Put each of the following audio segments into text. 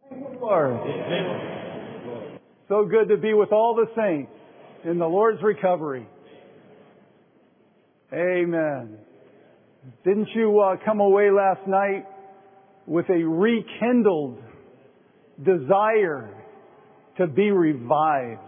Lord. So good to be with all the saints in the Lord's recovery. Amen. Didn't you come away last night with a rekindled desire to be revived?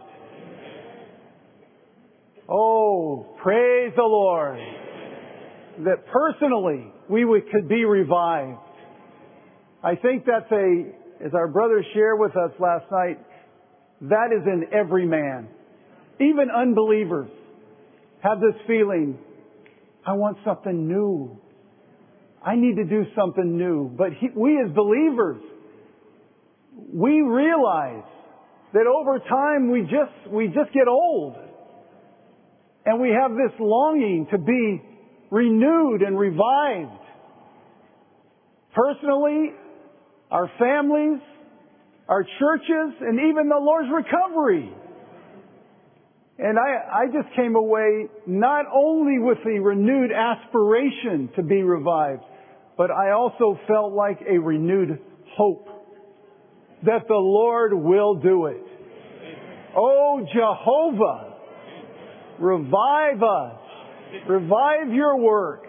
Oh, praise the Lord. That personally could be revived. I think that's as our brother shared with us last night, that is in every man. Even unbelievers have this feeling, I want something new. I need to do something new. But we as believers, we realize that over time we just get old. And we have this longing to be renewed and revived. Personally, our families, our churches, and even the Lord's recovery. And I just came away not only with the renewed aspiration to be revived, but I also felt like a renewed hope that the Lord will do it. Oh, Jehovah, revive us. Revive your work.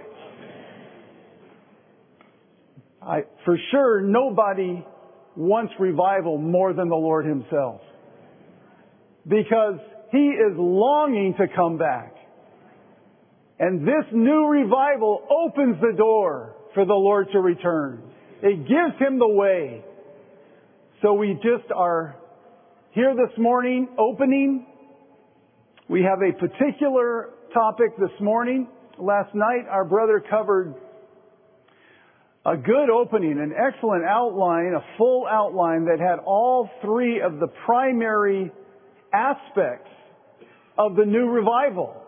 For sure, nobody wants revival more than the Lord Himself. Because He is longing to come back. And this new revival opens the door for the Lord to return. It gives Him the way. So we just are here this morning opening. We have a particular topic this morning. Last night our brother covered a good opening, an excellent outline, a full outline that had all three of the primary aspects of the new revival.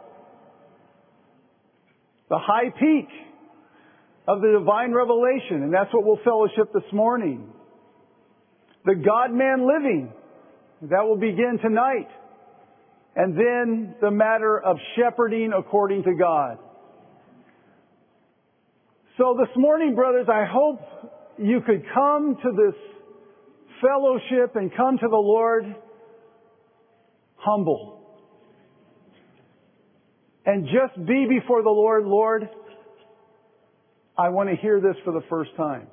The high peak of the divine revelation, and that's what we'll fellowship this morning. The God-man living, that will begin tonight. And then the matter of shepherding according to God. So this morning, brothers, I hope you could come to this fellowship and come to the Lord humble. And just be before the Lord, Lord, I want to hear this for the first time.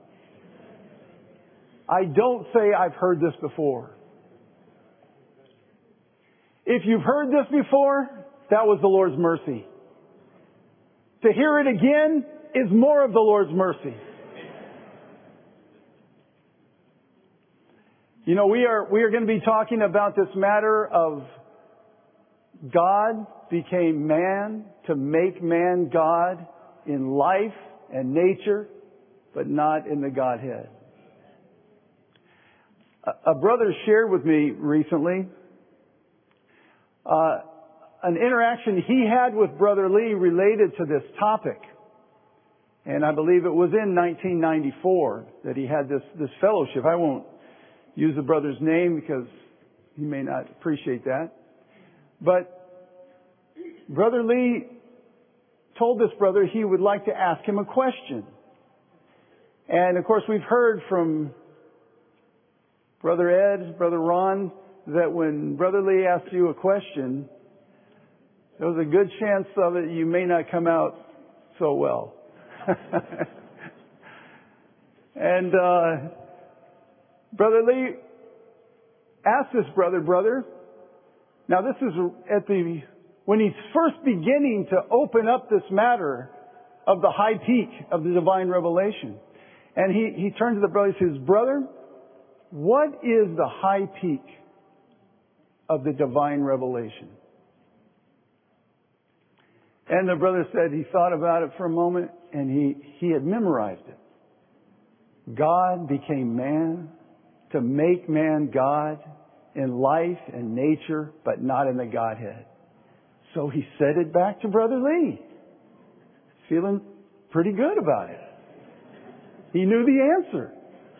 I don't say I've heard this before. If you've heard this before, that was the Lord's mercy. To hear it again is more of the Lord's mercy. You know, we are going to be talking about this matter of God became man to make man God in life and nature, but not in the Godhead. A brother shared with me recently an interaction he had with Brother Lee related to this topic. And I believe it was in 1994 that he had this fellowship. I won't use the brother's name because he may not appreciate that. But Brother Lee told this brother he would like to ask him a question. And of course we've heard from Brother Ed, Brother Ron, that when Brother Lee asks you a question, there was a good chance of it you may not come out so well. And Brother Lee asked this brother, now this is when he's first beginning to open up this matter of the high peak of the divine revelation. And he turned to the brother and says, brother, what is the high peak of the divine revelation? And the brother said he thought about it for a moment and he had memorized it. God became man to make man God in life and nature, but not in the Godhead. So he said it back to Brother Lee. Feeling pretty good about it. He knew the answer.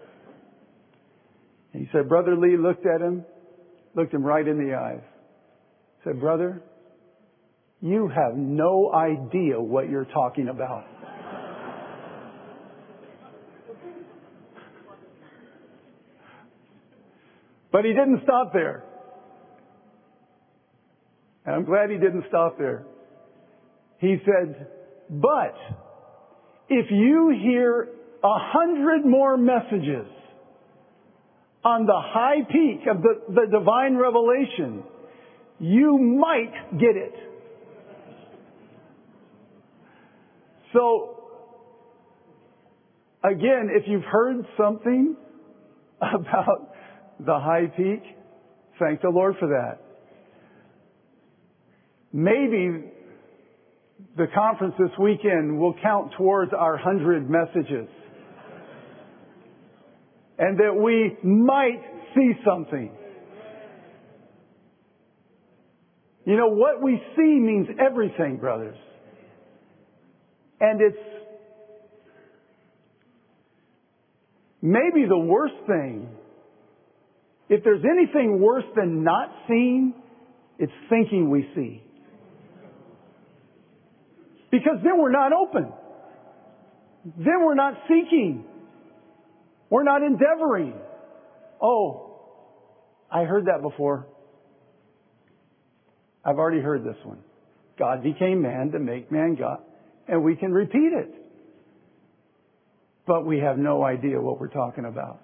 And he said, Brother Lee looked him right in the eyes. Said, brother, you have no idea what you're talking about. But he didn't stop there. And I'm glad he didn't stop there. He said, but if you hear 100 more messages on the high peak of the divine revelation, you might get it. So, again, if you've heard something about the high peak, thank the Lord for that. Maybe the conference this weekend will count towards our 100 messages. And that we might see something. You know, what we see means everything, brothers. And it's maybe the worst thing. If there's anything worse than not seeing, it's thinking we see. Because then we're not open. Then we're not seeking. We're not endeavoring. Oh, I heard that before. I've already heard this one. God became man to make man God. And we can repeat it. But we have no idea what we're talking about.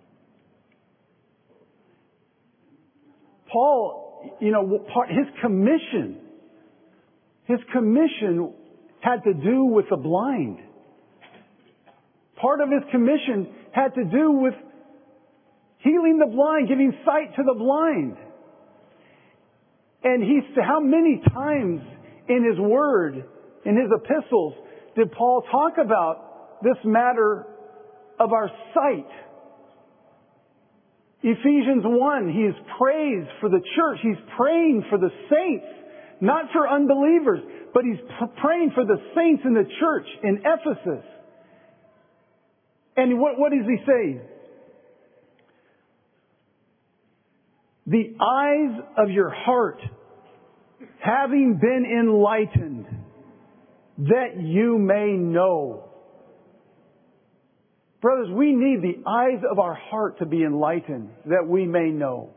Paul, you know, his commission had to do with the blind. Part of his commission had to do with healing the blind, giving sight to the blind. And how many times in his word, in his epistles, did Paul talk about this matter of our sight? Ephesians 1, he is praised for the church. He's praying for the saints, not for unbelievers, but he's praying for the saints in the church in Ephesus. And what does he say? The eyes of your heart having been enlightened, that you may know. Brothers, we need the eyes of our heart to be enlightened, that we may know.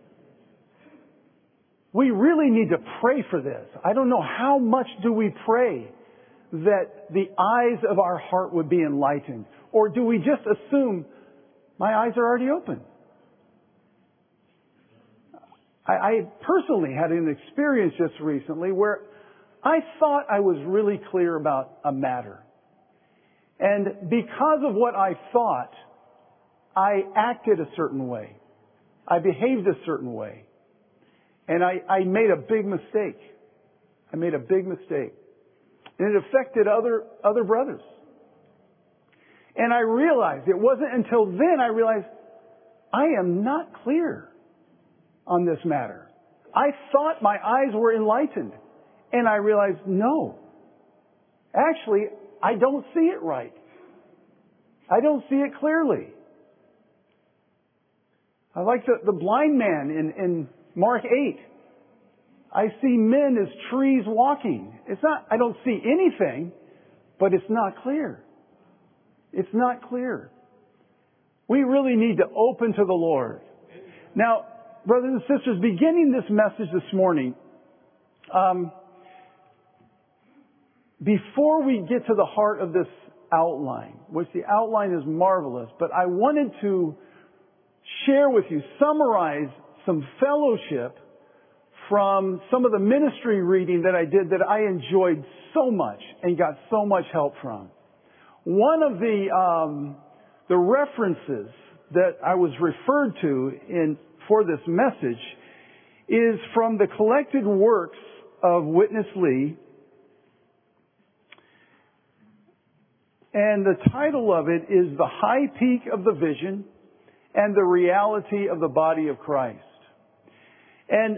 We really need to pray for this. I don't know how much do we pray that the eyes of our heart would be enlightened. Or do we just assume, my eyes are already open? I personally had an experience just recently where I thought I was really clear about a matter. And because of what I thought, I acted a certain way. I behaved a certain way. And I made a big mistake. And it affected other brothers. And I realized, it wasn't until then I realized, I am not clear on this matter. I thought my eyes were enlightened. And I realized, no. Actually, I don't see it right. I don't see it clearly. I like the blind man in Mark 8. I see men as trees walking. I don't see anything, but it's not clear. It's not clear. We really need to open to the Lord. Now, brothers and sisters, beginning this message this morning, before we get to the heart of this outline, which the outline is marvelous, but I wanted to share with you, summarize some fellowship from some of the ministry reading that I did that I enjoyed so much and got so much help from. One of the references that I was referred to for this message is from the collected works of Witness Lee. And the title of it is The High Peak of the Vision and the Reality of the Body of Christ. And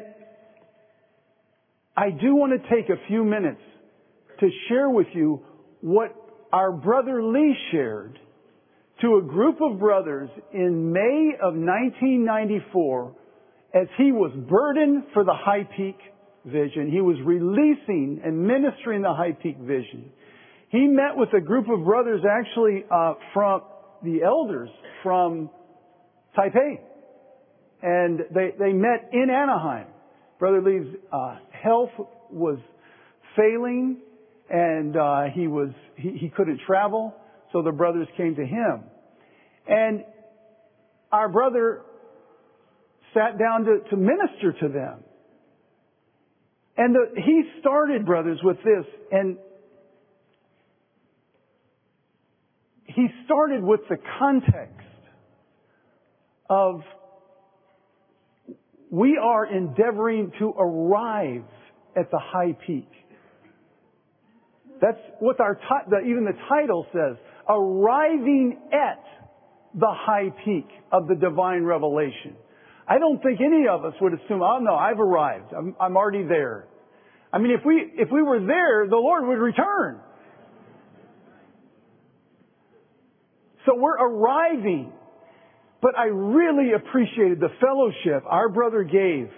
I do want to take a few minutes to share with you what our brother Lee shared to a group of brothers in May of 1994 as he was burdened for the High Peak Vision. He was releasing and ministering the High Peak Vision. He met with a group of brothers actually from the elders from Taipei. And they met in Anaheim. Brother Lee's health was failing, and he couldn't travel, so the brothers came to him. And our brother sat down to minister to them. And he started, brothers, with this, and he started with the context of we are endeavoring to arrive at the high peak. That's what even the title says, arriving at the high peak of the divine revelation. I don't think any of us would assume, oh no, I've arrived. I'm already there. I mean, if we were there, the Lord would return. So we're arriving. But I really appreciated the fellowship our brother gave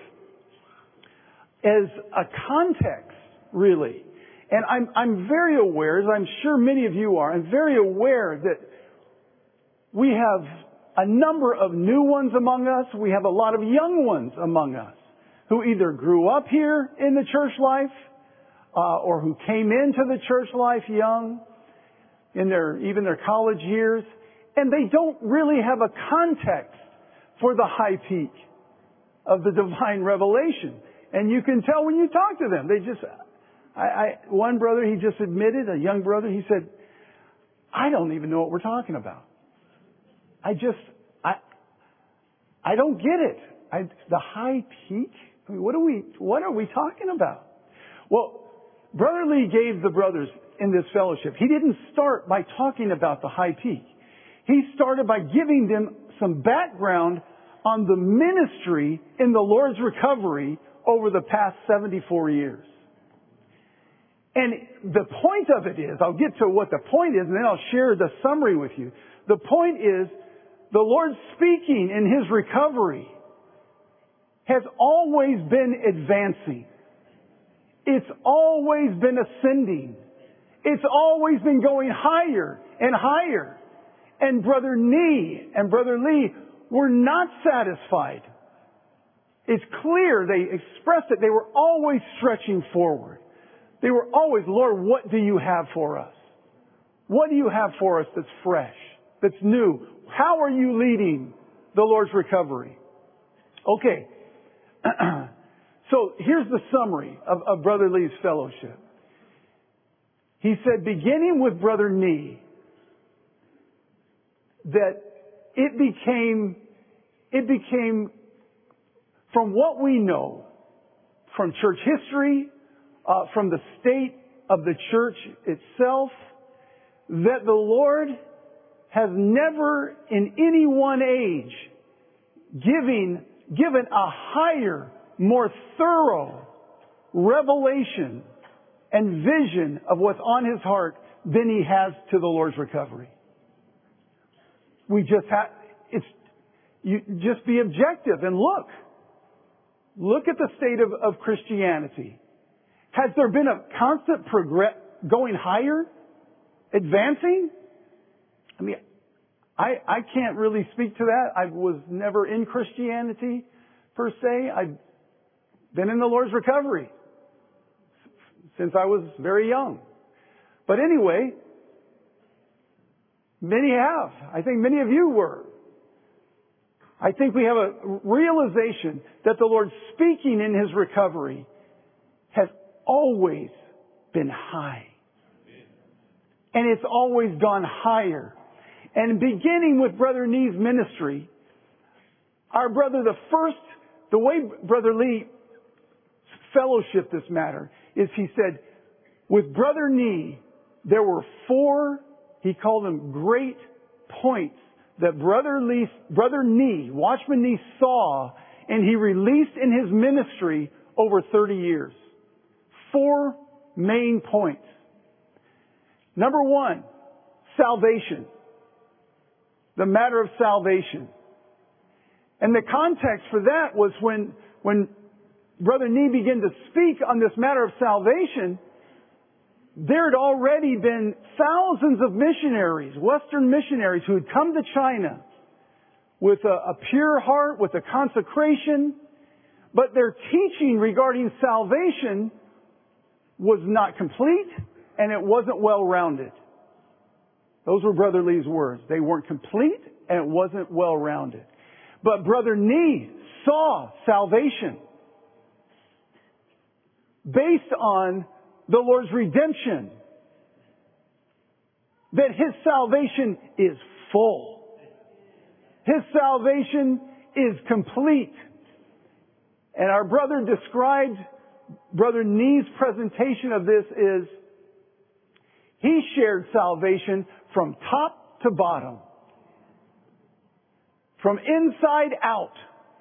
as a context, really. And I'm very aware, as I'm sure many of you are, I'm very aware that we have a number of new ones among us. We have a lot of young ones among us who either grew up here in the church life or who came into the church life young, in even their college years. And they don't really have a context for the high peak of the divine revelation. And you can tell when you talk to them. They just, one brother, he just admitted, a young brother, he said, I don't even know what we're talking about. I don't get it. The high peak? I mean, what are we talking about? Well, Brother Lee gave the brothers in this fellowship, he didn't start by talking about the high peak. He started by giving them some background on the ministry in the Lord's recovery over the past 74 years. And the point of it is, I'll get to what the point is, and then I'll share the summary with you. The point is, the Lord speaking in His recovery has always been advancing. It's always been ascending. It's always been going higher and higher. And Brother Nee and Brother Lee were not satisfied. It's clear they expressed it. They were always stretching forward. They were always, Lord, what do you have for us? What do you have for us that's fresh, that's new? How are you leading the Lord's recovery? Okay. So here's the summary of Brother Lee's fellowship. He said, beginning with Brother Nee, that it became, from what we know, from church history, from the state of the church itself, that the Lord has never in any one age given a higher, more thorough revelation and vision of what's on His heart than He has to the Lord's recovery. We just just be objective and look. Look at the state of Christianity. Has there been a constant going higher? Advancing? I mean, I can't really speak to that. I was never in Christianity per se. I've been in the Lord's recovery since I was very young. But anyway, many have. I think many of you were. I think we have a realization that the Lord speaking in His recovery has always been high. And it's always gone higher. And beginning with Brother Nee's ministry, our brother, the way Brother Lee fellowshiped this matter is he said, with Brother Nee, there were 4, he called them great points that Brother Nee, Watchman Nee, saw and he released in his ministry over 30 years. 4 main points. Number 1, salvation. The matter of salvation. And the context for that was when Brother Nee began to speak on this matter of salvation, there had already been thousands of missionaries, Western missionaries, who had come to China with a pure heart, with a consecration, but their teaching regarding salvation was not complete and it wasn't well-rounded. Those were Brother Lee's words. They weren't complete and it wasn't well-rounded. But Brother Nee saw salvation based on the Lord's redemption. That His salvation is full. His salvation is complete. And our brother described, Brother Nee's presentation of this is, he shared salvation from top to bottom. From inside out.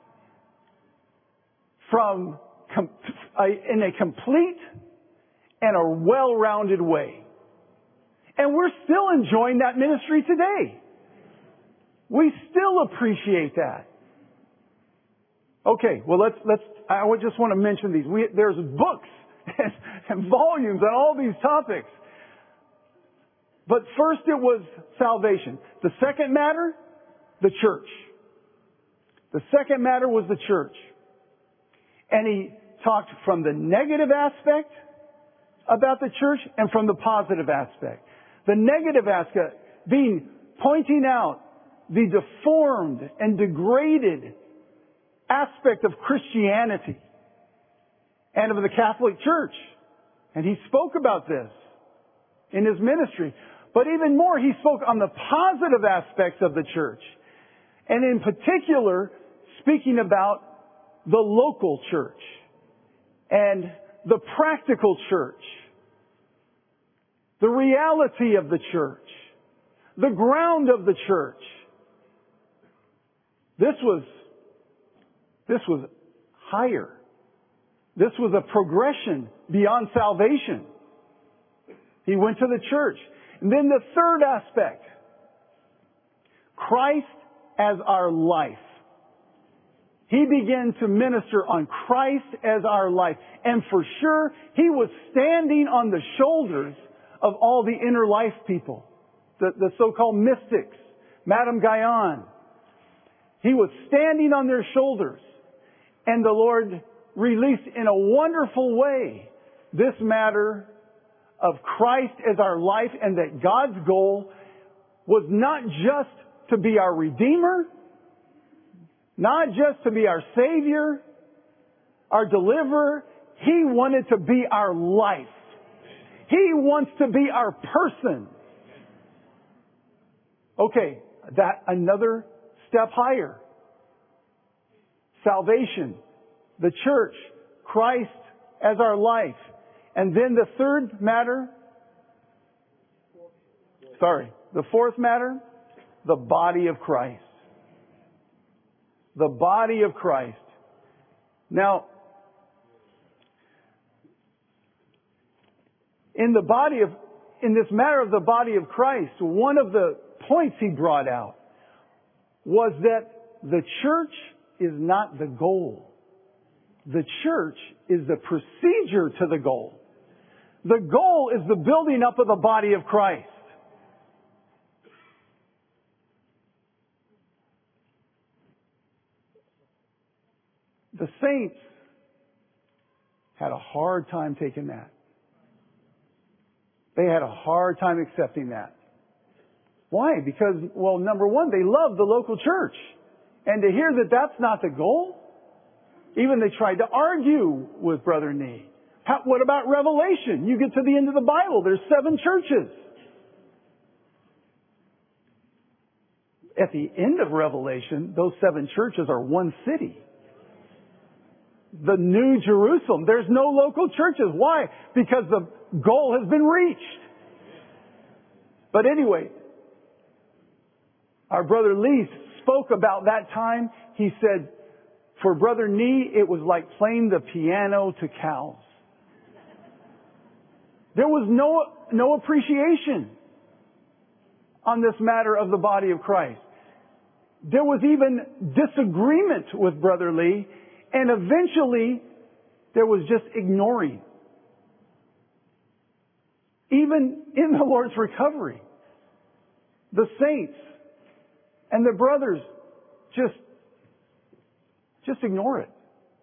In a complete and a well-rounded way. And we're still enjoying that ministry today. We still appreciate that. Okay, well I just want to mention these. There's books and volumes on all these topics. But first it was salvation. The second matter, the church. The second matter was the church. And he talked from the negative aspect about the church and from the positive aspect. The negative aspect being pointing out the deformed and degraded aspect of Christianity and of the Catholic Church. And he spoke about this in his ministry. But even more, he spoke on the positive aspects of the church. And in particular, speaking about the local church and the practical church, the reality of the church, the ground of the church. This was higher. This was a progression beyond salvation. He went to the church. And then the third aspect, Christ as our life. He began to minister on Christ as our life. And for sure, he was standing on the shoulders of all the inner life people. The so-called mystics. Madame Guyon. He was standing on their shoulders. And the Lord released in a wonderful way this matter of Christ as our life, and that God's goal was not just to be our Redeemer, not just to be our Savior, our Deliverer. He wanted to be our life. He wants to be our person. Okay, that another step higher. Salvation, the church, Christ as our life. And then the fourth matter, the body of Christ. The body of Christ. Now, in this matter of the body of Christ, one of the points he brought out was that the church is not the goal. The church is the procedure to the goal. The goal is the building up of the body of Christ. The saints had a hard time taking that. They had a hard time accepting that. Why? Because, well, number one, they loved the local church. And to hear that that's not the goal, even they tried to argue with Brother Nee. What about Revelation? You get to the end of the Bible, there's 7 churches. At the end of Revelation, those 7 churches are one city. The New Jerusalem. There's no local churches. Why? Because the goal has been reached. But anyway, our Brother Lee spoke about that time. He said, for Brother Nee, it was like playing the piano to cows. There was no appreciation on this matter of the body of Christ. There was even disagreement with Brother Lee, and eventually there was just ignoring. Even in the Lord's recovery, the saints and the brothers just ignore it.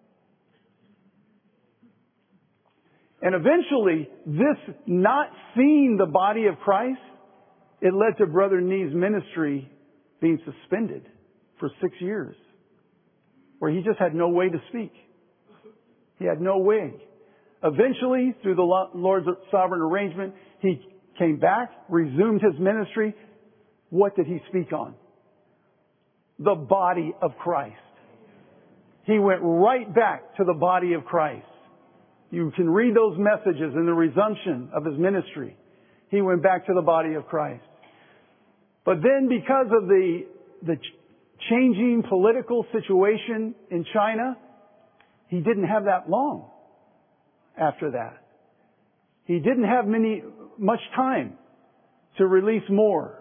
And eventually, this not seeing the body of Christ, it led to Brother Nee's ministry being suspended for 6 years, where he just had no way to speak. He had no way. Eventually, through the Lord's sovereign arrangement, he came back, resumed his ministry. What did he speak on? The body of Christ. He went right back to the body of Christ. You can read those messages in the resumption of his ministry. He went back to the body of Christ. But then because of the changing political situation in China, he didn't have that long after that. He didn't have much time to release more.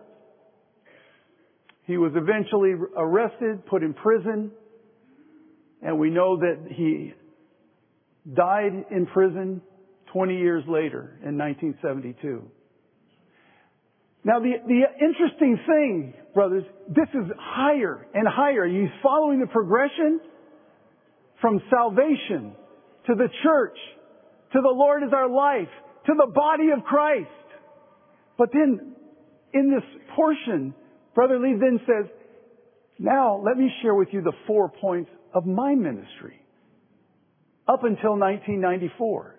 He was eventually arrested, put in prison, and we know that he died in prison 20 years later in 1972. Now the interesting thing, brothers, this is higher and higher. You're following the progression from salvation to the church, to the Lord is our life, to the body of Christ. But then in this portion, Brother Lee then says, now let me share with you the 4 points of my ministry up until 1994.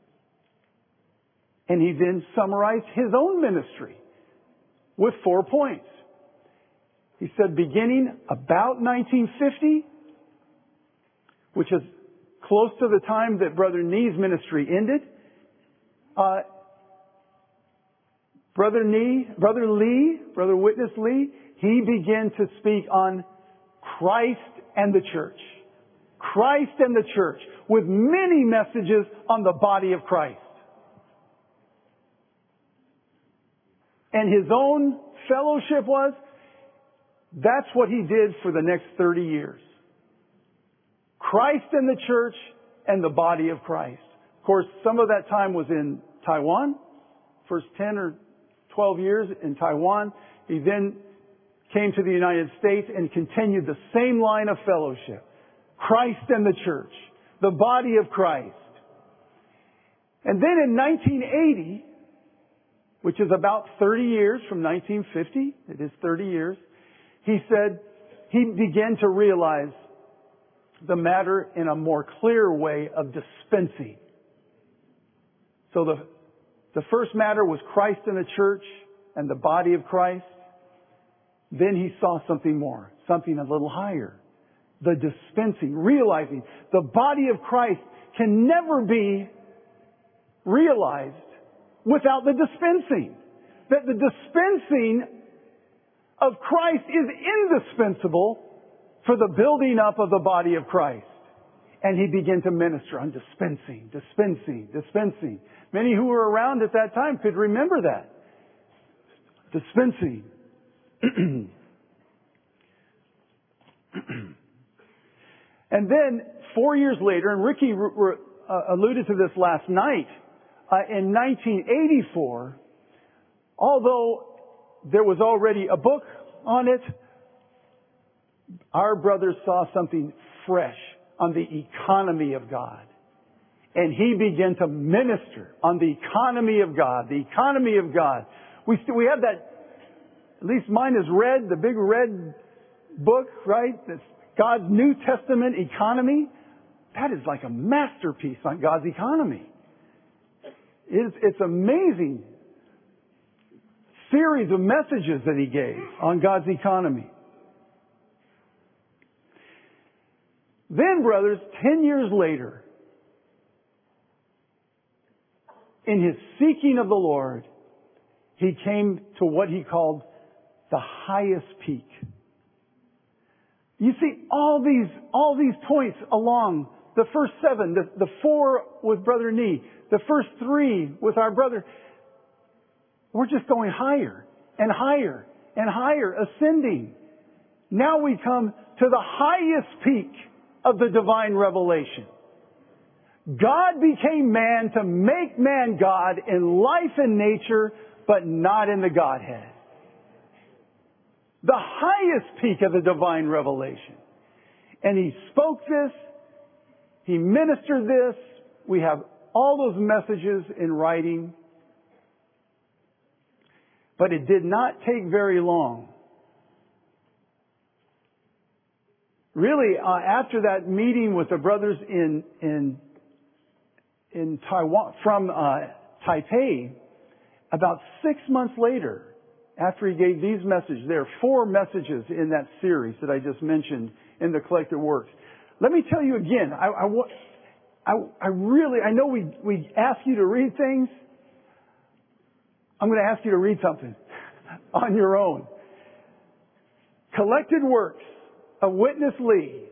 And he then summarized his own ministry with 4 points. He said beginning about 1950, which is close to the time that Brother Nee's ministry ended, Brother Witness Lee, he began to speak on Christ and the church. Christ and the church, with many messages on the body of Christ. And his own fellowship was, that's what he did for the next 30 years. Christ and the church and the body of Christ. Of course, some of that time was in Taiwan, first 10 or 12 years in Taiwan. He then came to the United States and continued the same line of fellowship. Christ and the church, the body of Christ. And then in 1980, which is about 30 years from 1950, it is 30 years, he said he began to realize the matter in a more clear way of dispensing. So the first matter was Christ and the church and the body of Christ. Then he saw something more, something a little higher. The dispensing, realizing the body of Christ can never be realized without the dispensing. That the dispensing of Christ is indispensable for the building up of the body of Christ. And he began to minister on dispensing. Many who were around at that time could remember that. Dispensing. And then 4 years later, and Ricky alluded to this last night, in 1984, although there was already a book on it, our brother saw something fresh on the economy of God. And he began to minister on the economy of God. The economy of God. We have that, at least mine is red, the big red book, right? That's God's New Testament economy. That is like a masterpiece on God's economy. It's amazing series of messages that he gave on God's economy. Then, brothers, 10 years later, in his seeking of the Lord, he came to what he called the highest peak. You see, all these points along the first 7, the 4 with Brother Nee, the first 3 with our brother, we're just going higher and higher and higher, ascending. Now we come to the highest peak of the divine revelation. God became man to make man God in life and nature, but not in the Godhead. The highest peak of the divine revelation. And he spoke this. He ministered this. We have all those messages in writing. But it did not take very long. Really, after that meeting with the brothers in Taiwan, from Taipei, about 6 months later, after he gave these messages, there are 4 messages in that series that I just mentioned in the Collected Works. Let me tell you again, I know we ask you to read things. I'm going to ask you to read something on your own. Collected Works of Witness Lee,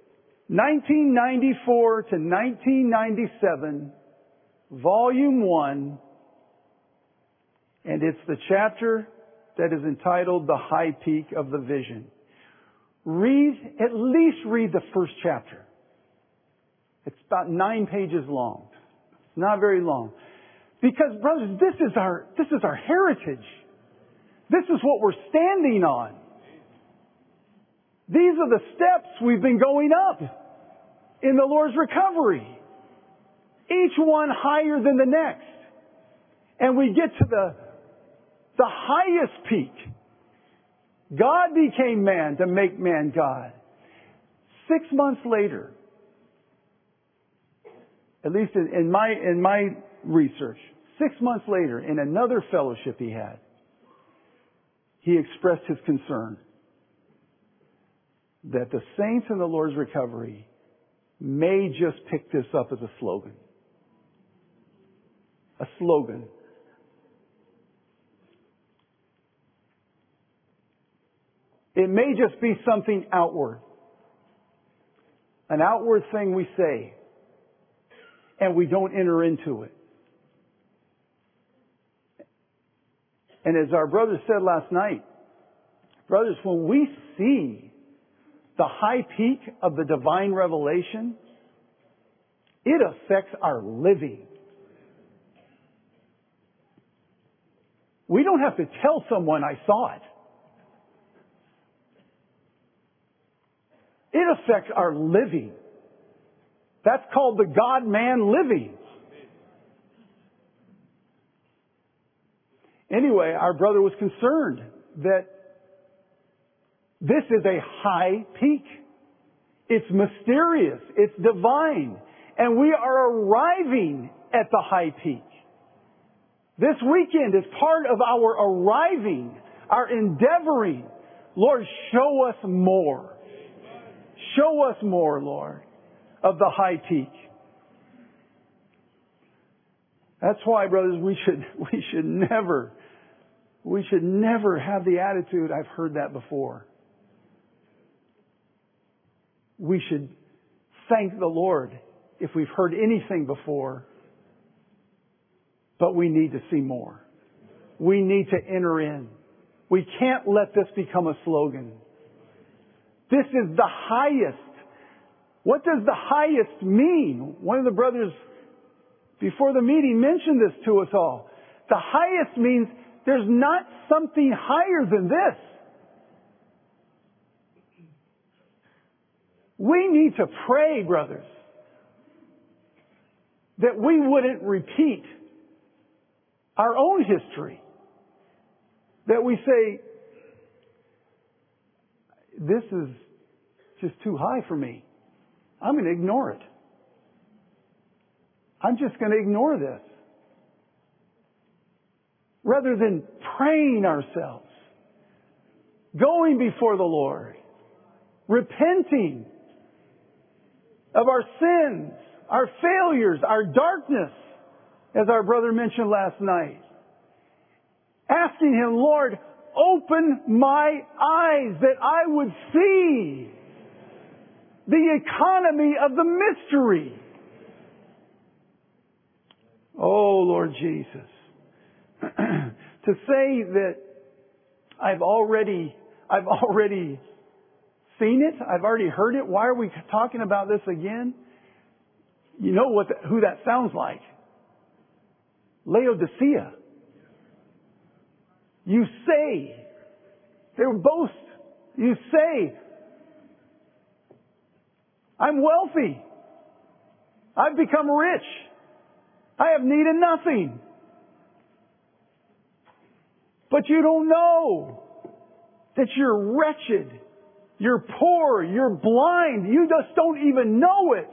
1994 to 1997, Volume 1, and it's the chapter that is entitled The High Peak of the Vision. At least read the first chapter. It's about 9 pages long. It's not very long. Because, brothers, this is our heritage. This is what we're standing on. These are the steps we've been going up in the Lord's recovery. Each one higher than the next. And we get to the highest peak. God became man to make man God. 6 months later, at least in my research, 6 months later, in another fellowship he had, he expressed his concern that the saints in the Lord's recovery may just pick this up as a slogan. A slogan. It may just be something outward. An outward thing we say, and we don't enter into it. And as our brother said last night, brothers, when we see the high peak of the divine revelation, it affects our living. We don't have to tell someone I saw it. It affects our living. That's called the God-man living. Anyway, our brother was concerned that this is a high peak. It's mysterious. It's divine. And we are arriving at the high peak. This weekend is part of our arriving, our endeavoring. Lord, show us more. Show us more, Lord, of the high peak. That's why, brothers, we should never have the attitude, I've heard that before. We should thank the Lord if we've heard anything before, but we need to see more. We need to enter in. We can't let this become a slogan. This is the highest. What does the highest mean? One of the brothers before the meeting mentioned this to us all. The highest means there's not something higher than this. We need to pray, brothers, that we wouldn't repeat our own history. That we say, this is just too high for me. I'm going to ignore it. I'm just going to ignore this. Rather than praying ourselves, going before the Lord, repenting of our sins, our failures, our darkness, as our brother mentioned last night. Asking Him, Lord, open my eyes that I would see the economy of the mystery. Oh, Lord Jesus. To say that I've already seen it, I've already heard it, why are we talking about this again? You know who that sounds like. Laodicea. You say, They boast. You say, I'm wealthy. I've become rich. I have need of nothing. But you don't know that you're wretched. You're poor. You're blind. You just don't even know it.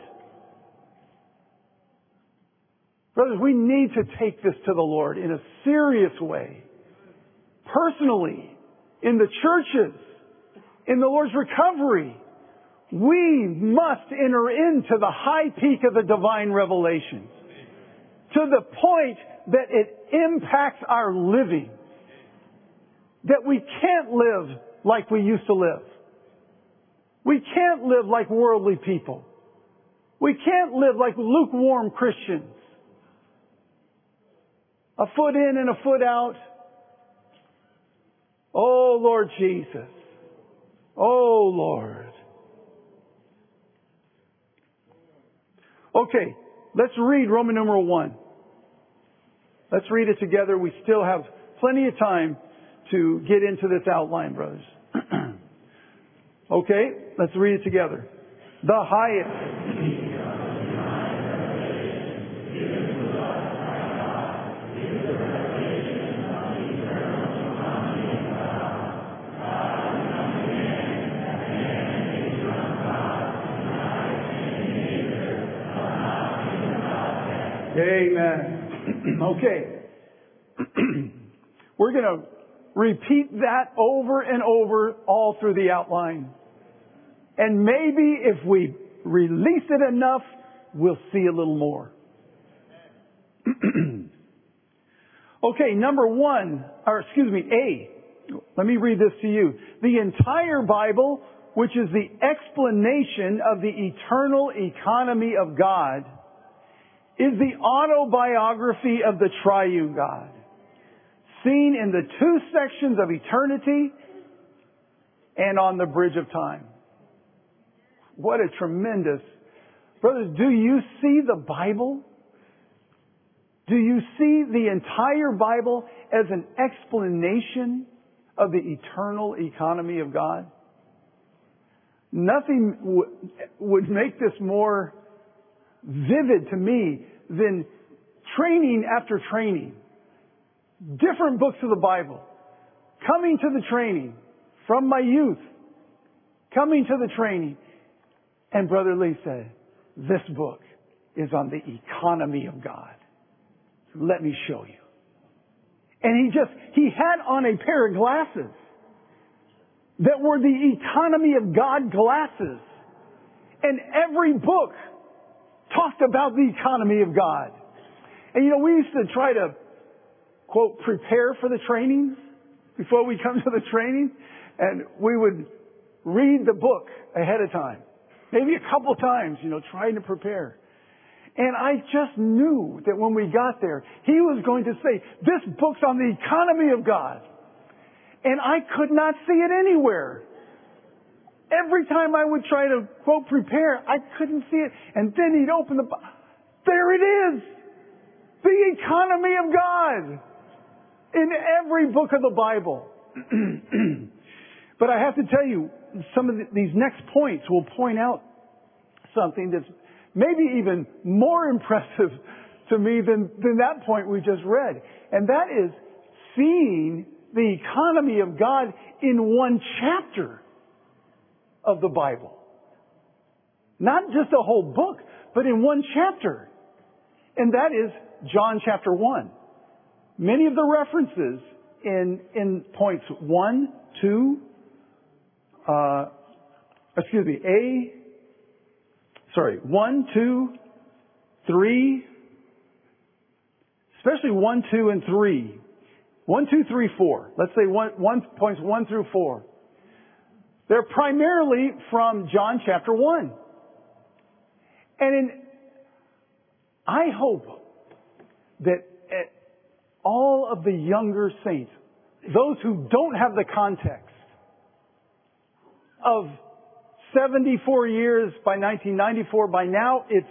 Brothers, we need to take this to the Lord in a serious way. Personally, in the churches, in the Lord's recovery, we must enter into the high peak of the divine revelation to the point that it impacts our living. That we can't live like we used to live. We can't live like worldly people. We can't live like lukewarm Christians. A foot in and a foot out. Oh, Lord Jesus. Oh, Lord. Okay, let's read Roman numeral 1. Let's read it together. We still have plenty of time to get into this outline, brothers. Okay, let's read it together. The highest. Amen. Okay. We're going to repeat that over and over all through the outline. And maybe if we release it enough, we'll see a little more. Okay, number 1, A. Let me read this to you. The entire Bible, which is the explanation of the eternal economy of God, is the autobiography of the triune God, seen in the 2 sections of eternity and on the bridge of time. What a tremendous... Brothers, do you see the Bible? Do you see the entire Bible as an explanation of the eternal economy of God? Nothing would make this more vivid to me than training after training. Different books of the Bible. Coming to the training from my youth. Coming to the training. And Brother Lee said, this book is on the economy of God. Let me show you. And he had on a pair of glasses that were the economy of God glasses. And every book talked about the economy of God. And we used to try to, quote, prepare for the trainings before we come to the training. And we would read the book ahead of time. Maybe a couple times, trying to prepare. And I just knew that when we got there, he was going to say, this book's on the economy of God. And I could not see it anywhere. Every time I would try to, quote, prepare, I couldn't see it. And then he'd open the... There it is! The economy of God! In every book of the Bible. But I have to tell you, some of these next points will point out something that's maybe even more impressive to me than that point we just read. And that is seeing the economy of God in one chapter of the Bible. Not just a whole book, but in one chapter. And that is John chapter 1. Many of the references in points 1, 2, 1, 2, 3, especially 1, 2, and 3. 1, 2, 3, 4. Let's say points 1 through 4. They're primarily from John chapter 1. And I hope that all of the younger saints, those who don't have the context of 74 years by 1994, by now it's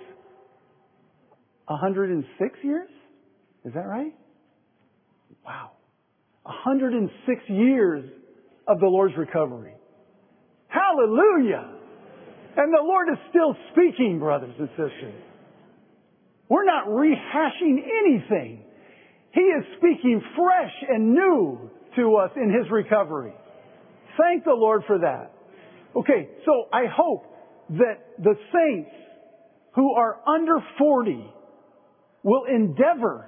106 years? Is that right? Wow. 106 years of the Lord's recovery. Hallelujah! And the Lord is still speaking, brothers and sisters. We're not rehashing anything. He is speaking fresh and new to us in His recovery. Thank the Lord for that. Okay, so I hope that the saints who are under 40 will endeavor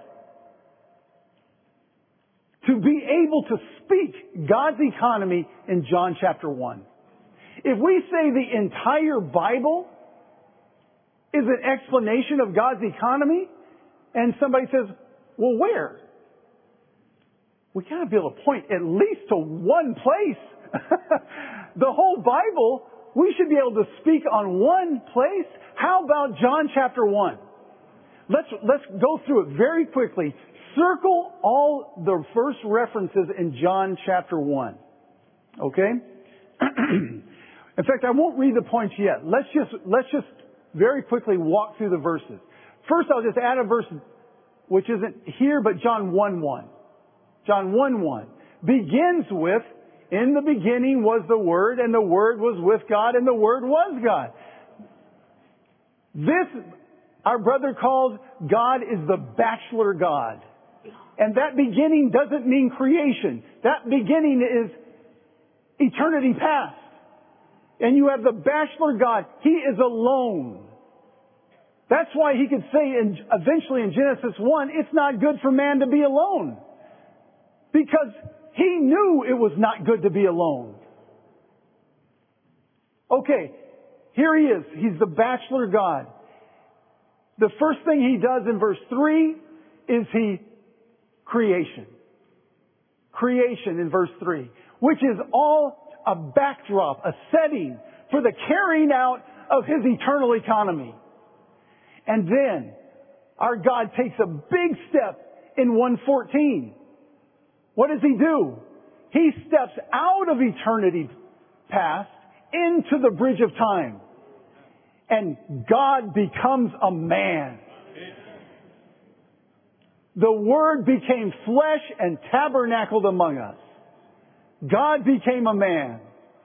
to be able to speak God's economy in John chapter 1. If we say the entire Bible is an explanation of God's economy, and somebody says, well, where? We got to be able to point at least to one place. The whole Bible, we should be able to speak on one place. How about John chapter 1? Let's go through it very quickly. Circle all the first references in John chapter 1. Okay? In fact, I won't read the points yet. Let's just very quickly walk through the verses. First, I'll just add a verse which isn't here, but John 1:1. John 1:1 begins with, in the beginning was the Word, and the Word was with God, and the Word was God. This, our brother calls God is the bachelor God. And that beginning doesn't mean creation. That beginning is eternity past. And you have the bachelor God. He is alone. That's why he could say eventually in Genesis 1, it's not good for man to be alone. Because he knew it was not good to be alone. Okay, here he is. He's the bachelor God. The first thing he does in verse 3 is creation. Creation in verse 3, which is all a backdrop, a setting for the carrying out of His eternal economy. And then our God takes a big step in 1:14. What does He do? He steps out of eternity past into the bridge of time. And God becomes a man. The Word became flesh and tabernacled among us. God became a man.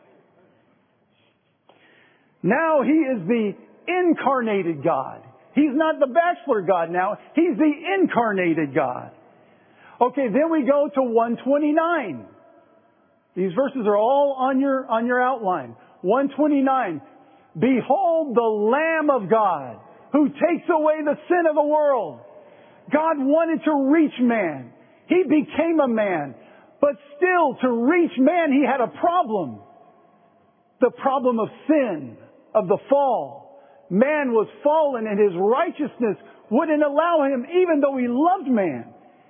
Now He is the incarnated God. He's not the bachelor God now. He's the incarnated God. Okay, then we go to 129. These verses are all on your outline. 129. Behold the Lamb of God who takes away the sin of the world. God wanted to reach man. He became a man. But still, to reach man, He had a problem. The problem of sin, of the fall. Man was fallen and his righteousness wouldn't allow him, even though he loved man.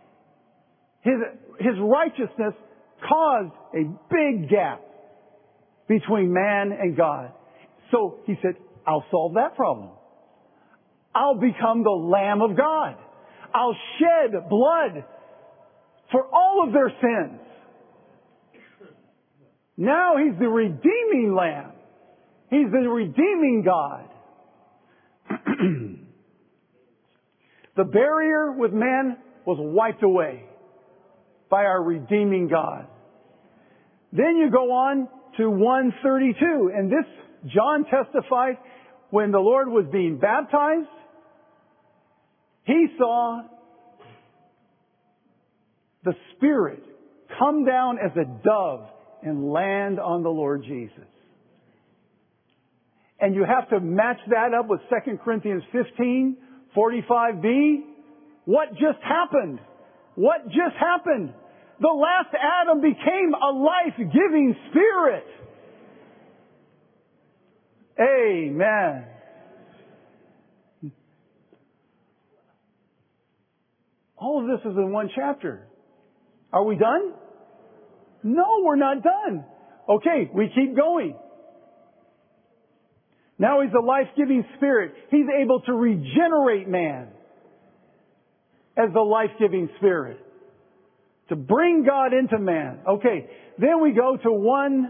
His righteousness caused a big gap between man and God. So He said, I'll solve that problem. I'll become the Lamb of God. I'll shed blood for all of their sins. Now He's the redeeming Lamb. He's the redeeming God. The barrier with man was wiped away by our redeeming God. Then you go on to 132. And this, John testified, when the Lord was being baptized, he saw the Spirit come down as a dove and land on the Lord Jesus. And you have to match that up with 2 Corinthians 15, 45b. What just happened? What just happened? The last Adam became a life-giving Spirit. Amen. All of this is in one chapter. Are we done? No, we're not done. Okay, we keep going. Now He's a life-giving Spirit. He's able to regenerate man as the life-giving Spirit. To bring God into man. Okay, then we go to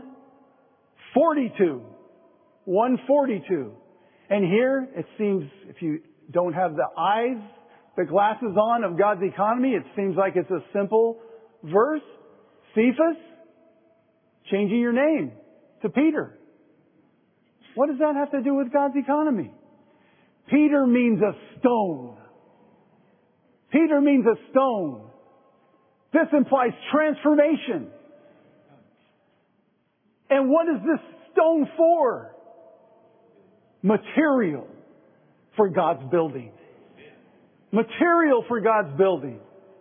142. 142. And here, it seems, if you don't have the glasses on of God's economy, it seems like it's a simple verse. Cephas, changing your name to Peter. What does that have to do with God's economy? Peter means a stone. Peter means a stone. This implies transformation. And what is this stone for? Material for God's building. Material for God's building.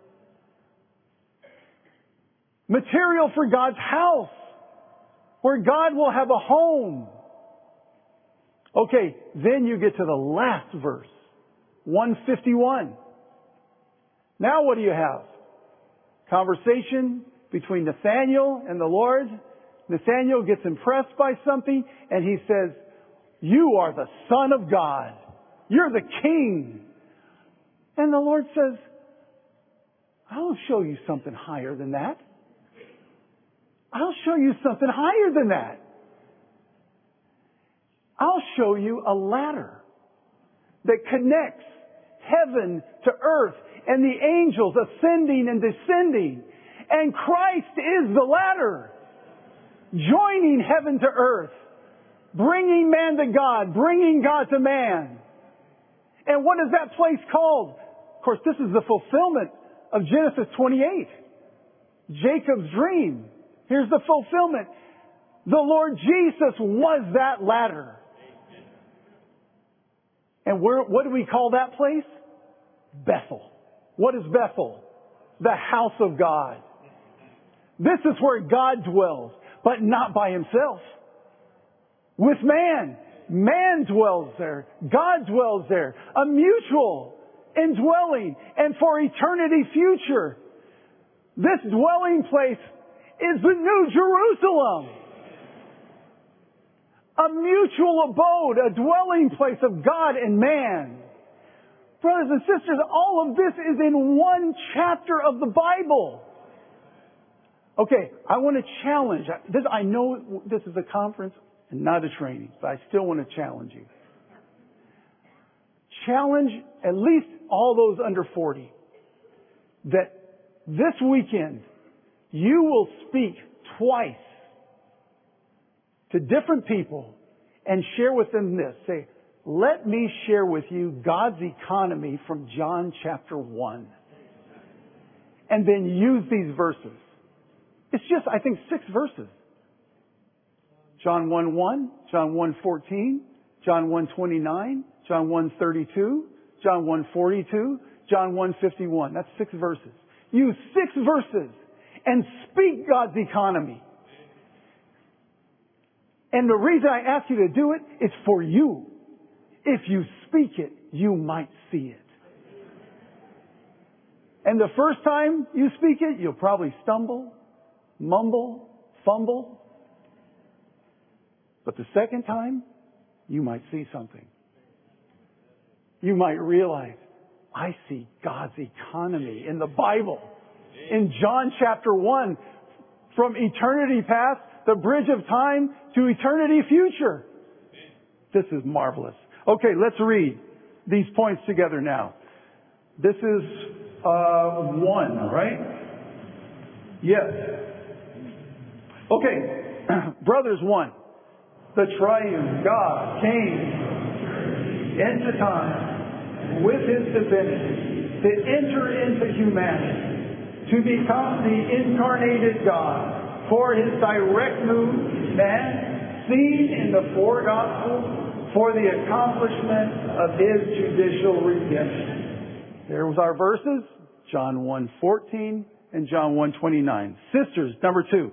Material for God's house, where God will have a home. Okay, then you get to the last verse, 151. Now what do you have? Conversation between Nathanael and the Lord. Nathanael gets impressed by something and he says, "You are the Son of God. You're the King." And the Lord says, "I'll show you something higher than that. I'll show you something higher than that. I'll show you a ladder that connects heaven to earth and the angels ascending and descending. And Christ is the ladder, joining heaven to earth, bringing man to God, bringing God to man." And what is that place called? Of course, this is the fulfillment of Genesis 28. Jacob's dream. Here's the fulfillment. The Lord Jesus was that ladder. And what do we call that place? Bethel. What is Bethel? The house of God. This is where God dwells, but not by himself. With man. Man dwells there. God dwells there. A mutual indwelling, and for eternity future. This dwelling place is the New Jerusalem. A mutual abode, a dwelling place of God and man. Brothers and sisters, all of this is in one chapter of the Bible. Okay, I want to challenge. I know this is a conference and not a training, but I still want to challenge you. Challenge at least all those under 40 that this weekend you will speak twice to different people and share with them this. Say, "Let me share with you God's economy from John chapter 1. And then use these verses. It's just, I think, 6 verses. John 1:1, John 1:14, John 1:29, John 1:32, John 1:42, John 1:51. That's 6 verses. Use 6 verses and speak God's economy. And the reason I ask you to do it is for you. If you speak it, you might see it. And the first time you speak it, you'll probably stumble, mumble, fumble. But the second time, you might see something. You might realize, I see God's economy in the Bible. In John chapter 1, from eternity past, the bridge of time to eternity future. This is marvelous. Okay, let's read these points together now. This is 1, right? Yes. Okay, brothers, 1. The triune God came into time with his divinity to enter into humanity, to become the incarnated God for his direct move, man, seen in the 4 Gospels for the accomplishment of his judicial redemption. There was our verses, John 1:14 and John 1:29. Sisters, number 2.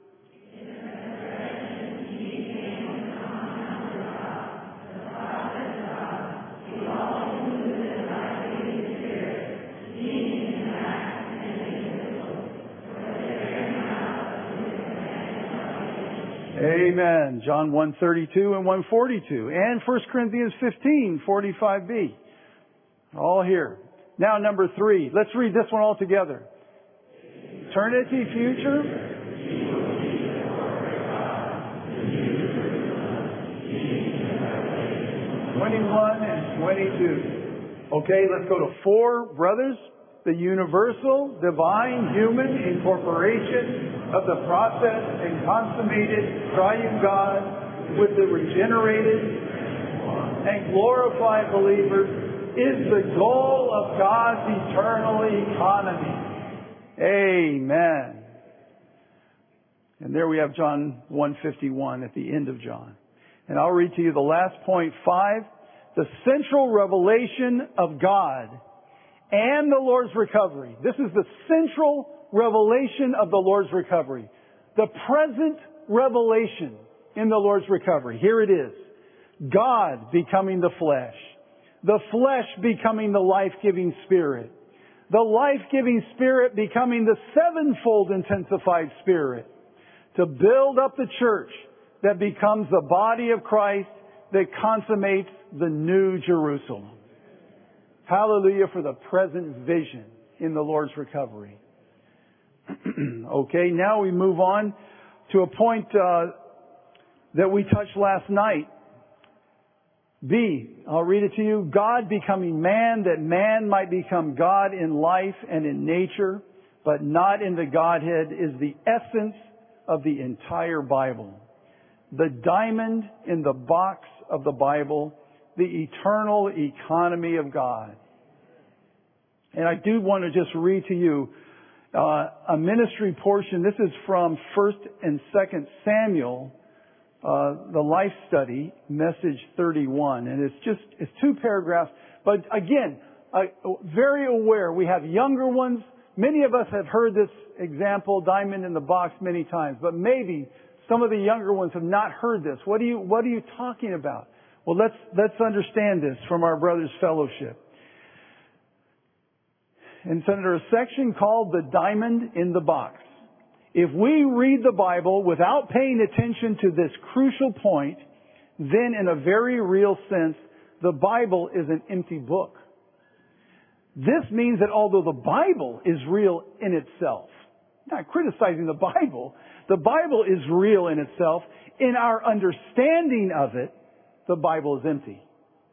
Amen. John 1:32 and 1:42. And 1 Corinthians 15:45b. All here. Now number 3. Let's read this one all together. Eternity future. 21 and 22. Okay, let's go to 4, brothers. The universal, divine, human incorporation of the processed and consummated triune God with the regenerated and glorified believers is the goal of God's eternal economy. Amen. And there we have John 1:51 at the end of John. And I'll read to you the last point, 5. The central revelation of God and the Lord's recovery. This is the central revelation of the Lord's recovery. The present revelation in the Lord's recovery. Here it is. God becoming the flesh becoming the life-giving Spirit, the life-giving Spirit becoming the sevenfold intensified Spirit, to build up the church that becomes the body of Christ that consummates the new Jerusalem. Hallelujah for the present vision in the Lord's recovery. Okay, now we move on to a point that we touched last night. B, I'll read it to you. God becoming man, that man might become God in life and in nature, but not in the Godhead, is the essence of the entire Bible. The diamond in the box of the Bible, the eternal economy of God. And I do want to just read to you a ministry portion. This is from 1 and 2 Samuel, the life study, message 31. And it's 2 paragraphs. But again, very aware. We have younger ones. Many of us have heard this example, diamond in the box, many times. But maybe some of the younger ones have not heard this. What are you talking about? Well, let's understand this from our Brothers Fellowship. And it's under a section called the diamond in the box. If we read the Bible without paying attention to this crucial point, then in a very real sense, the Bible is an empty book. This means that although the Bible is real in itself, not criticizing the Bible is real in itself. In our understanding of it, the Bible is empty.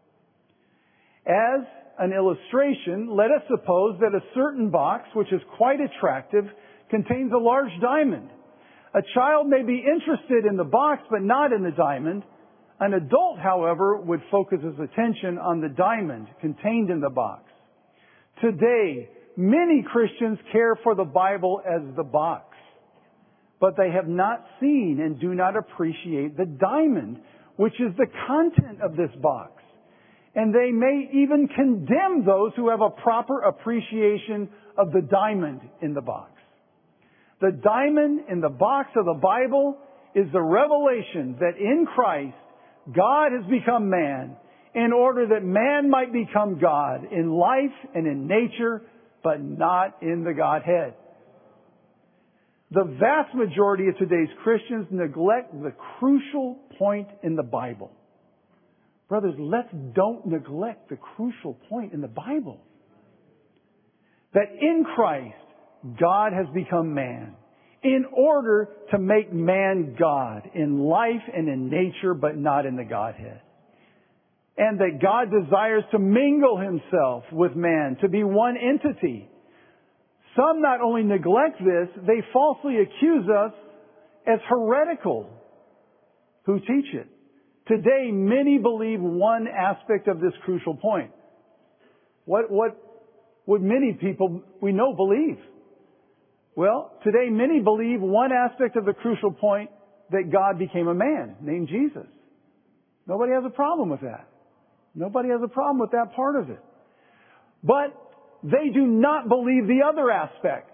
As an illustration, let us suppose that a certain box, which is quite attractive, contains a large diamond. A child may be interested in the box, but not in the diamond. An adult, however, would focus his attention on the diamond contained in the box. Today, many Christians care for the Bible as the box, but they have not seen and do not appreciate the diamond, which is the content of this box. And they may even condemn those who have a proper appreciation of the diamond in the box. The diamond in the box of the Bible is the revelation that in Christ, God has become man in order that man might become God in life and in nature, but not in the Godhead. The vast majority of today's Christians neglect the crucial point in the Bible. Brothers, don't neglect the crucial point in the Bible. That in Christ, God has become man in order to make man God in life and in nature, but not in the Godhead. And that God desires to mingle himself with man, to be one entity. Some not only neglect this, they falsely accuse us as heretical who teach it. Today, many believe one aspect of this crucial point. What would many people we know believe? Well, today many believe one aspect of the crucial point, that God became a man named Jesus. Nobody has a problem with that. Nobody has a problem with that part of it. But they do not believe the other aspect.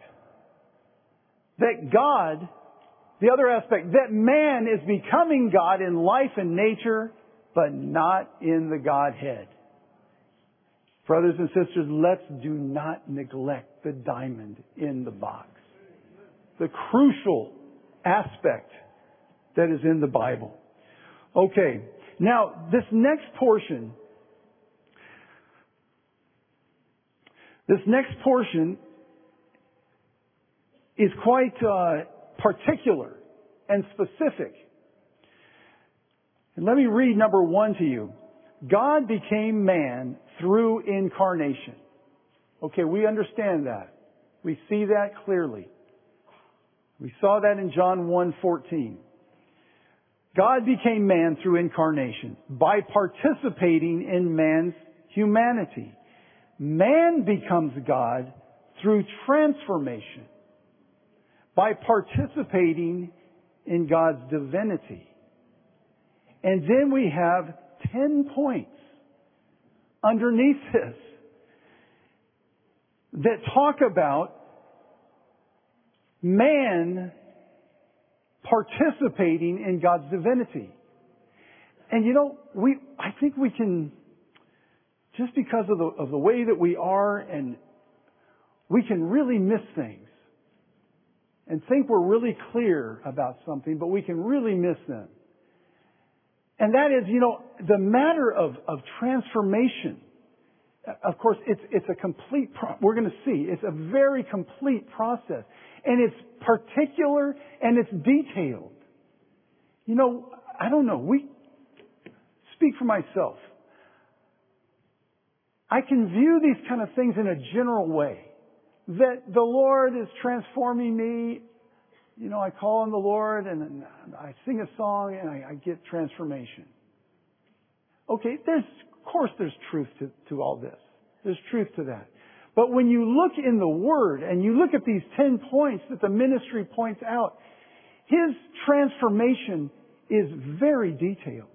That man is becoming God in life and nature, but not in the Godhead. Brothers and sisters, let's do not neglect the diamond in the box. The crucial aspect that is in the Bible. Okay, now this next portion is quite particular and specific. And let me read number 1 to you. God became man through incarnation. Okay, we understand that. We see that clearly. We saw that in John 1:14. God became man through incarnation by participating in man's humanity. Man becomes God through transformation by participating in God's divinity. And then we have 10 points underneath this that talk about man participating in God's divinity. And I think we can, just because of the way that we are, and we can really miss things and think we're really clear about something, but we can really miss them. And that is, the matter of transformation. Of course, it's a complete, we're going to see, it's a very complete process. And it's particular and it's detailed. I don't know. Speak for myself. I can view these kind of things in a general way. That the Lord is transforming me. I call on the Lord and I sing a song and I get transformation. Okay, there's truth to all this. There's truth to that. But when you look in the Word and you look at these 10 points that the ministry points out, His transformation is very detailed.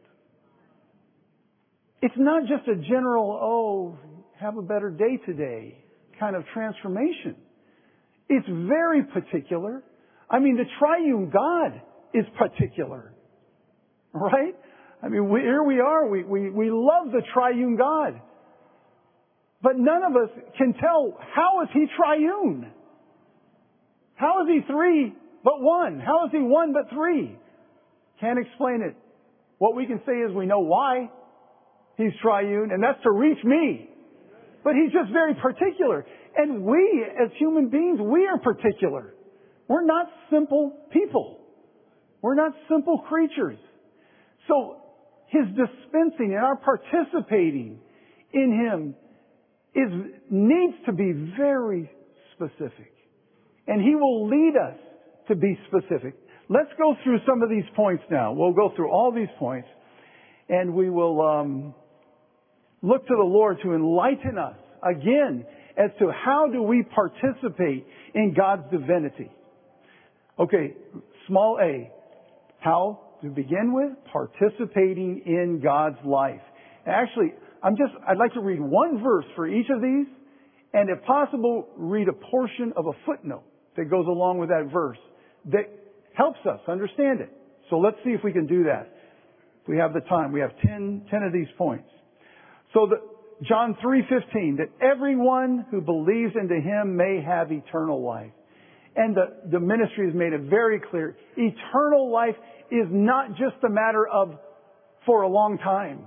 It's not just a general, have a better day today kind of transformation. It's very particular. The triune God is particular. Right? Here we are. We love the triune God. But none of us can tell, how is He triune? How is He three but one? How is He one but three? Can't explain it. What we can say is we know why He's triune, and that's to reach me. But He's just very particular. And we, as human beings, we are particular. We're not simple people. We're not simple creatures. So His dispensing and our participating in Him needs to be very specific. And He will lead us to be specific. Let's go through some of these points now. We'll go through all these points and we will look to the Lord to enlighten us again as to how do we participate in God's divinity. Okay, small a. How to begin with? Participating in God's life. Actually, I'd like to read one verse for each of these, and if possible, read a portion of a footnote that goes along with that verse that helps us understand it. So let's see if we can do that. If we have the time. We have 10 of these points. So John 3:15, that everyone who believes into Him may have eternal life. And the ministry has made it very clear. Eternal life is not just a matter of for a long time.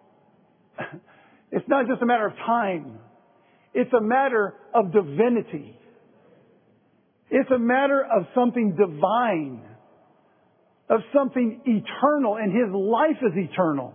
It's not just a matter of time. It's a matter of divinity. It's a matter of something divine, of something eternal, and His life is eternal.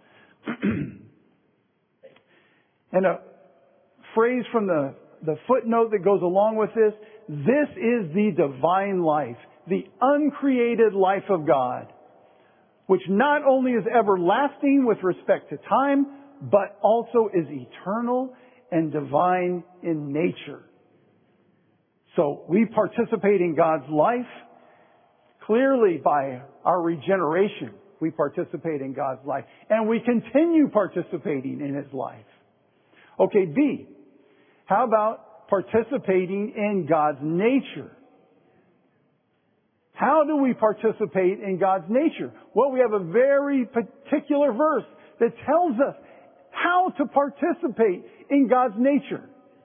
And a phrase from the footnote that goes along with this is the divine life, the uncreated life of God, which not only is everlasting with respect to time, but also is eternal and divine in nature. So we participate in God's life clearly by our regeneration. We participate in God's life, and we continue participating in His life. Okay, B. How about participating in God's nature? How do we participate in God's nature? Well, we have a very particular verse that tells us how to participate in God's nature.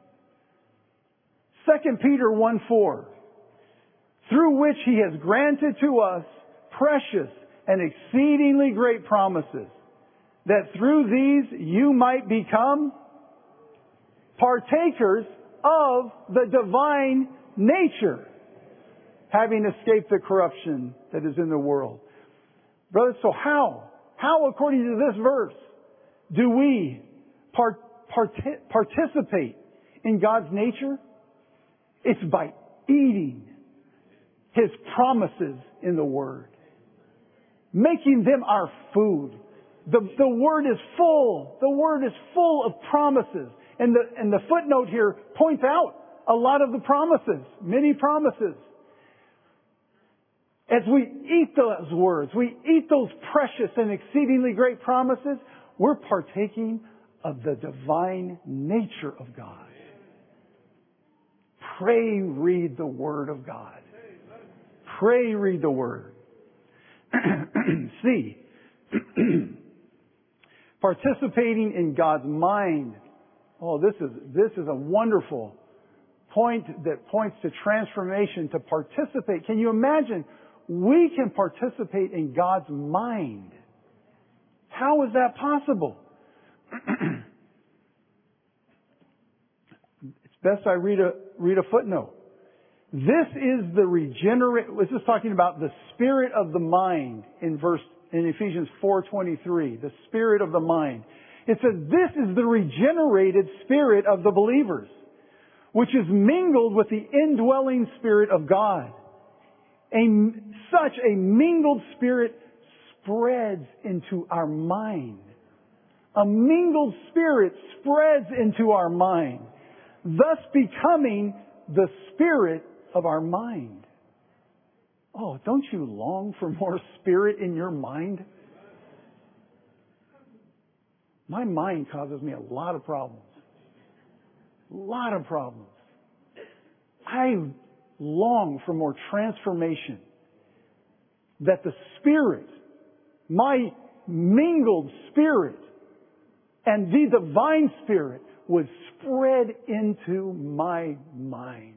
2 Peter 1:4, through which He has granted to us precious and exceedingly great promises, that through these you might become partakers of the divine nature, having escaped the corruption that is in the world. Brothers, so how? How, according to this verse, do we participate in God's nature? It's by eating, His promises in the Word. Making them our food. The Word is full. The Word is full of promises. And the footnote here points out a lot of the promises. Many promises. As we eat those words, we eat those precious and exceedingly great promises, we're partaking of the divine nature of God. Pray, read the Word of God. Pray, read the Word. C. Participating in God's mind. Oh, this is a wonderful point that points to transformation, to participate. Can you imagine? We can participate in God's mind. How is that possible? It's best I read a footnote. This is this is talking about the spirit of the mind in Ephesians 4:23. The spirit of the mind. It says this is the regenerated spirit of the believers, which is mingled with the indwelling Spirit of God. Such a mingled spirit spreads into our mind. A mingled spirit spreads into our mind, thus becoming the spirit of our mind. Oh, don't you long for more spirit in your mind? My mind causes me a lot of problems. A lot of problems. I long for more transformation. That the Spirit, my mingled spirit, and the divine Spirit would spread into my mind.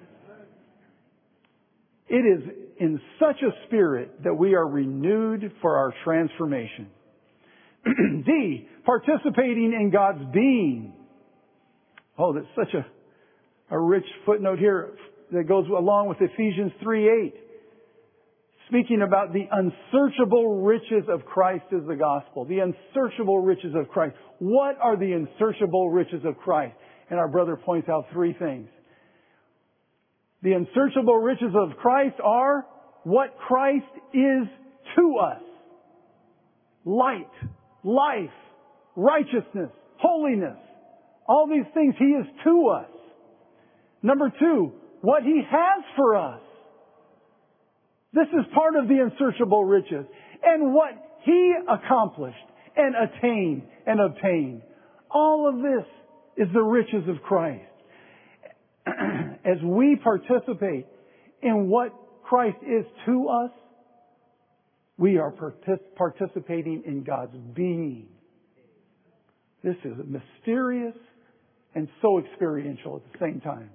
It is in such a spirit that we are renewed for our transformation. D. Participating in God's being. Oh, that's such a rich footnote here that goes along with Ephesians 3:8. Speaking about the unsearchable riches of Christ is the gospel. The unsearchable riches of Christ. What are the unsearchable riches of Christ? And our brother points out three things. The unsearchable riches of Christ are what Christ is to us. Light, life, righteousness, holiness. All these things He is to us. Number two, what He has for us. This is part of the unsearchable riches. And what He accomplished and attained and obtained. All of this is the riches of Christ. As we participate in what Christ is to us, we are participating in God's being. This is mysterious and so experiential at the same time.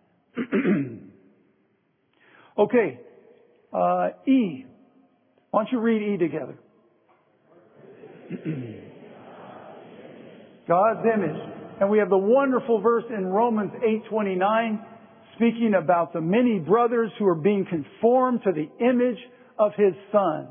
Okay. E. Why don't you read E together? God's image. And we have the wonderful verse in Romans 8:29 speaking about the many brothers who are being conformed to the image of His Son.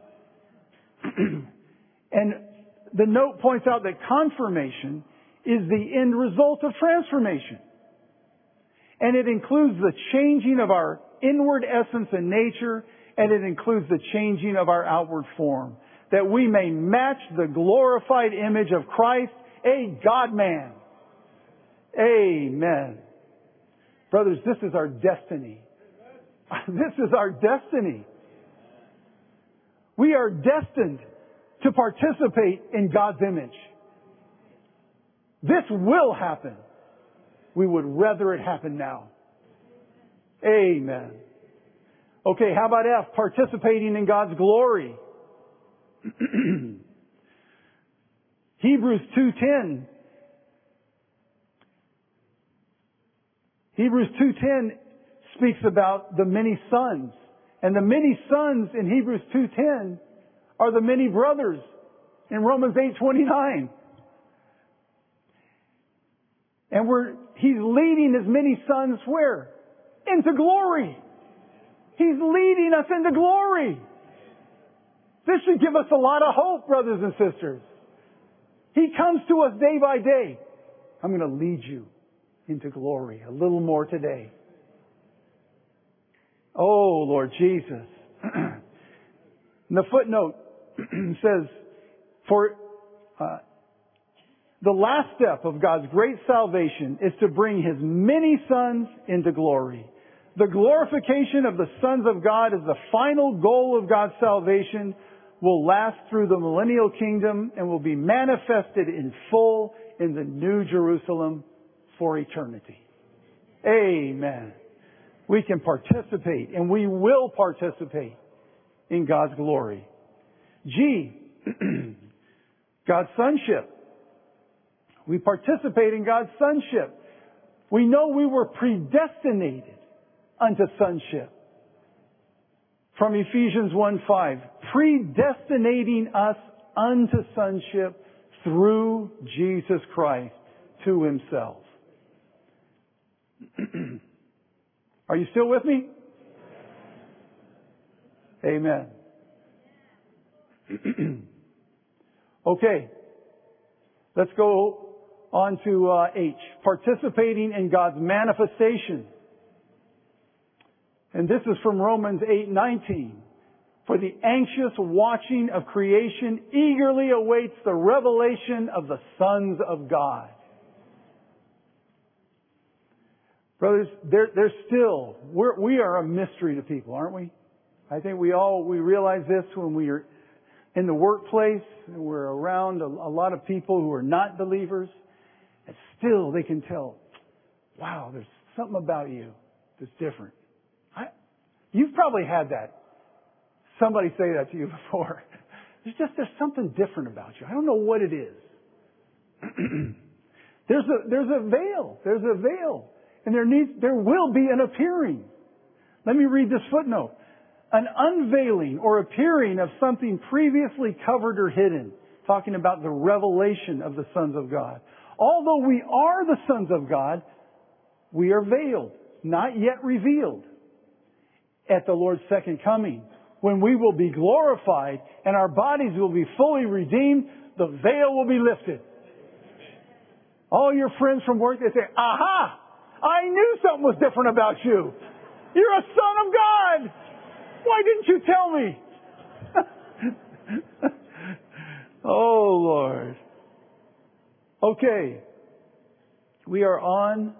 And the note points out that confirmation is the end result of transformation. And it includes the changing of our inward essence and nature, and it includes the changing of our outward form, that we may match the glorified image of Christ, a God-man. Amen. Brothers, this is our destiny. This is our destiny. We are destined to participate in God's image. This will happen. We would rather it happen now. Amen. Okay, how about F? Participating in God's glory. Hebrews 2:10. Hebrews 2:10 speaks about the many sons. And the many sons in Hebrews 2:10 are the many brothers in Romans 8:29. And He's leading His many sons where? Into glory. He's leading us into glory. This should give us a lot of hope, brothers and sisters. He comes to us day by day. I'm going to lead you into glory a little more today. Oh, Lord Jesus. And the footnote says, for the last step of God's great salvation is to bring His many sons into glory. The glorification of the sons of God is the final goal of God's salvation, will last through the millennial kingdom and will be manifested in full in the New Jerusalem for eternity. Amen. We can participate, and we will participate in God's glory. G, God's sonship. We participate in God's sonship. We know we were predestinated unto sonship. From Ephesians 1:5, predestinating us unto sonship through Jesus Christ to Himself. Are you still with me? Amen. Okay. Let's go on to H. Participating in God's manifestation. And this is from Romans 8:19. For the anxious watching of creation eagerly awaits the revelation of the sons of God. Brothers, we are a mystery to people, aren't we? I think we realize this when we are in the workplace, and we're around a lot of people who are not believers, and still they can tell, wow, there's something about you that's different. You've probably had that. Somebody say that to you before. There's something different about you. I don't know what it is. There's a veil. There's a veil. And there will be an appearing. Let me read this footnote. An unveiling or appearing of something previously covered or hidden. Talking about the revelation of the sons of God. Although we are the sons of God, we are veiled, not yet revealed. At the Lord's second coming, when we will be glorified and our bodies will be fully redeemed, the veil will be lifted. All your friends from work, they say, aha! I knew something was different about you. You're a son of God. Why didn't you tell me? Oh, Lord. Okay. We are on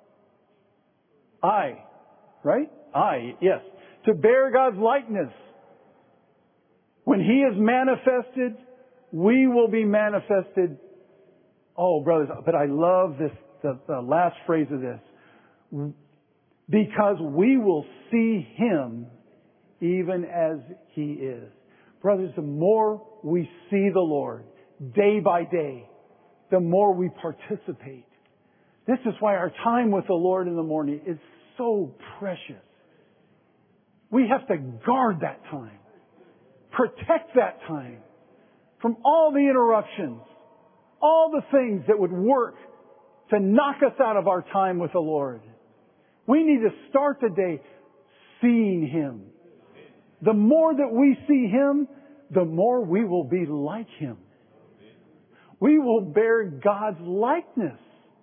I, right? I, yes. To bear God's likeness. When He is manifested, we will be manifested. Oh, brothers, but I love this, the last phrase of this. Because we will see Him even as He is. Brothers, the more we see the Lord day by day, the more we participate. This is why our time with the Lord in the morning is so precious. We have to guard that time. Protect that time from all the interruptions, all the things that would work to knock us out of our time with the Lord. We need to start the day seeing Him. The more that we see Him, the more we will be like Him. We will bear God's likeness.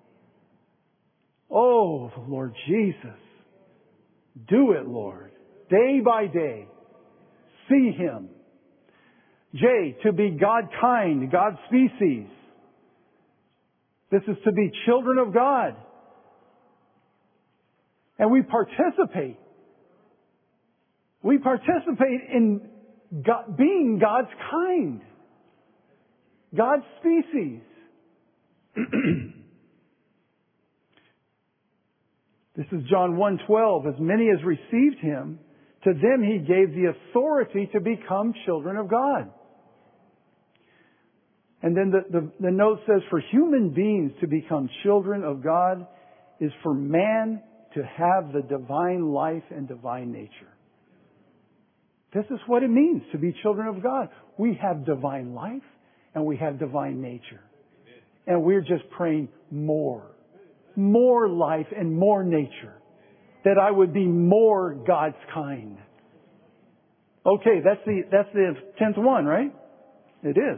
Oh, Lord Jesus. Do it, Lord. Day by day. See Him. J, to be God kind, God's species. This is to be children of God. And we participate. We participate in God, being God's kind. God's species. This is John 1:12. As many as received Him, to them He gave the authority to become children of God. And then the note says, for human beings to become children of God is for man to have the divine life and divine nature. This is what it means to be children of God. We have divine life and we have divine nature. And we're just praying more life and more nature. That I would be more God's kind. Okay, that's the 10th one, right? It is.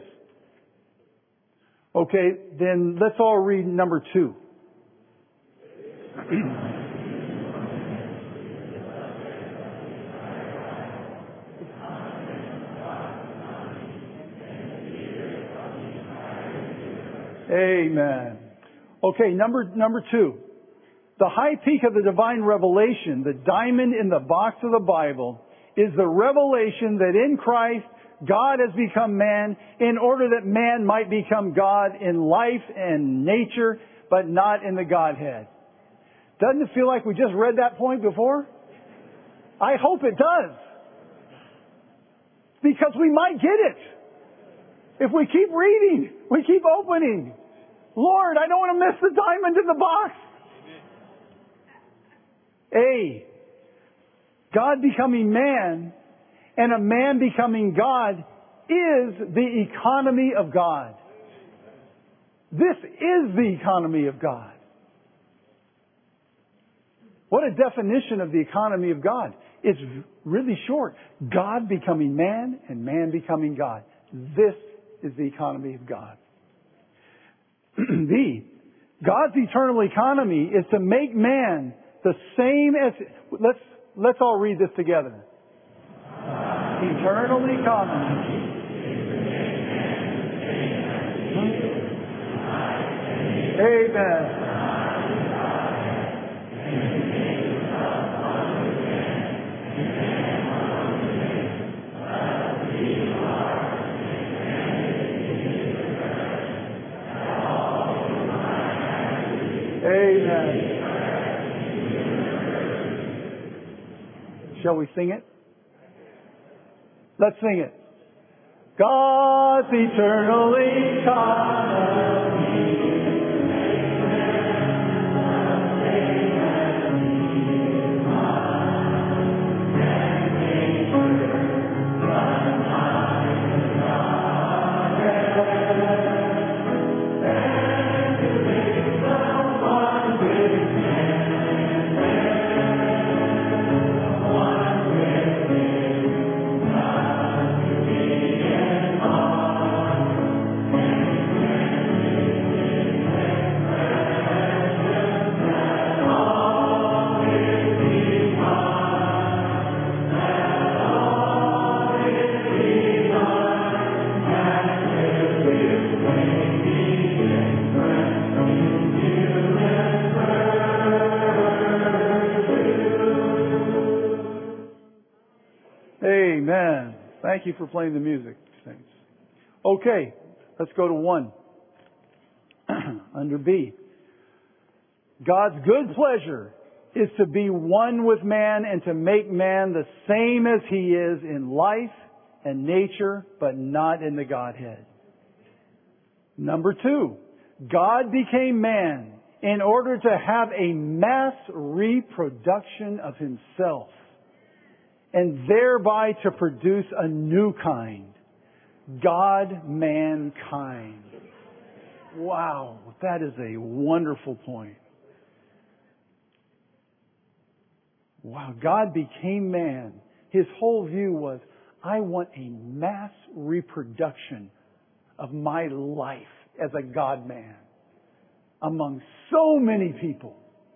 Okay, then let's all read number 2. Amen. Okay, number 2. The high peak of the divine revelation, the diamond in the box of the Bible, is the revelation that in Christ, God has become man in order that man might become God in life and nature, but not in the Godhead. Doesn't it feel like we just read that point before? I hope it does. Because we might get it. If we keep reading, we keep opening. Lord, I don't want to miss the diamond in the box. A, God becoming man and a man becoming God is the economy of God. This is the economy of God. What a definition of the economy of God. It's really short. God becoming man and man becoming God. This is the economy of God. B, God's eternal economy is to make man the same as... Let's all read this together. Eternal economy. Amen. Amen. Shall we sing it? Let's sing it. God's eternal economy. Amen. Thank you for playing the music, saints. Okay, let's go to 1. Under B. God's good pleasure is to be one with man and to make man the same as he is in life and nature, but not in the Godhead. Number 2. God became man in order to have a mass reproduction of himself, and thereby to produce a new kind, God-mankind. Wow, that is a wonderful point. Wow, God became man. His whole view was, I want a mass reproduction of my life as a God-man among so many people.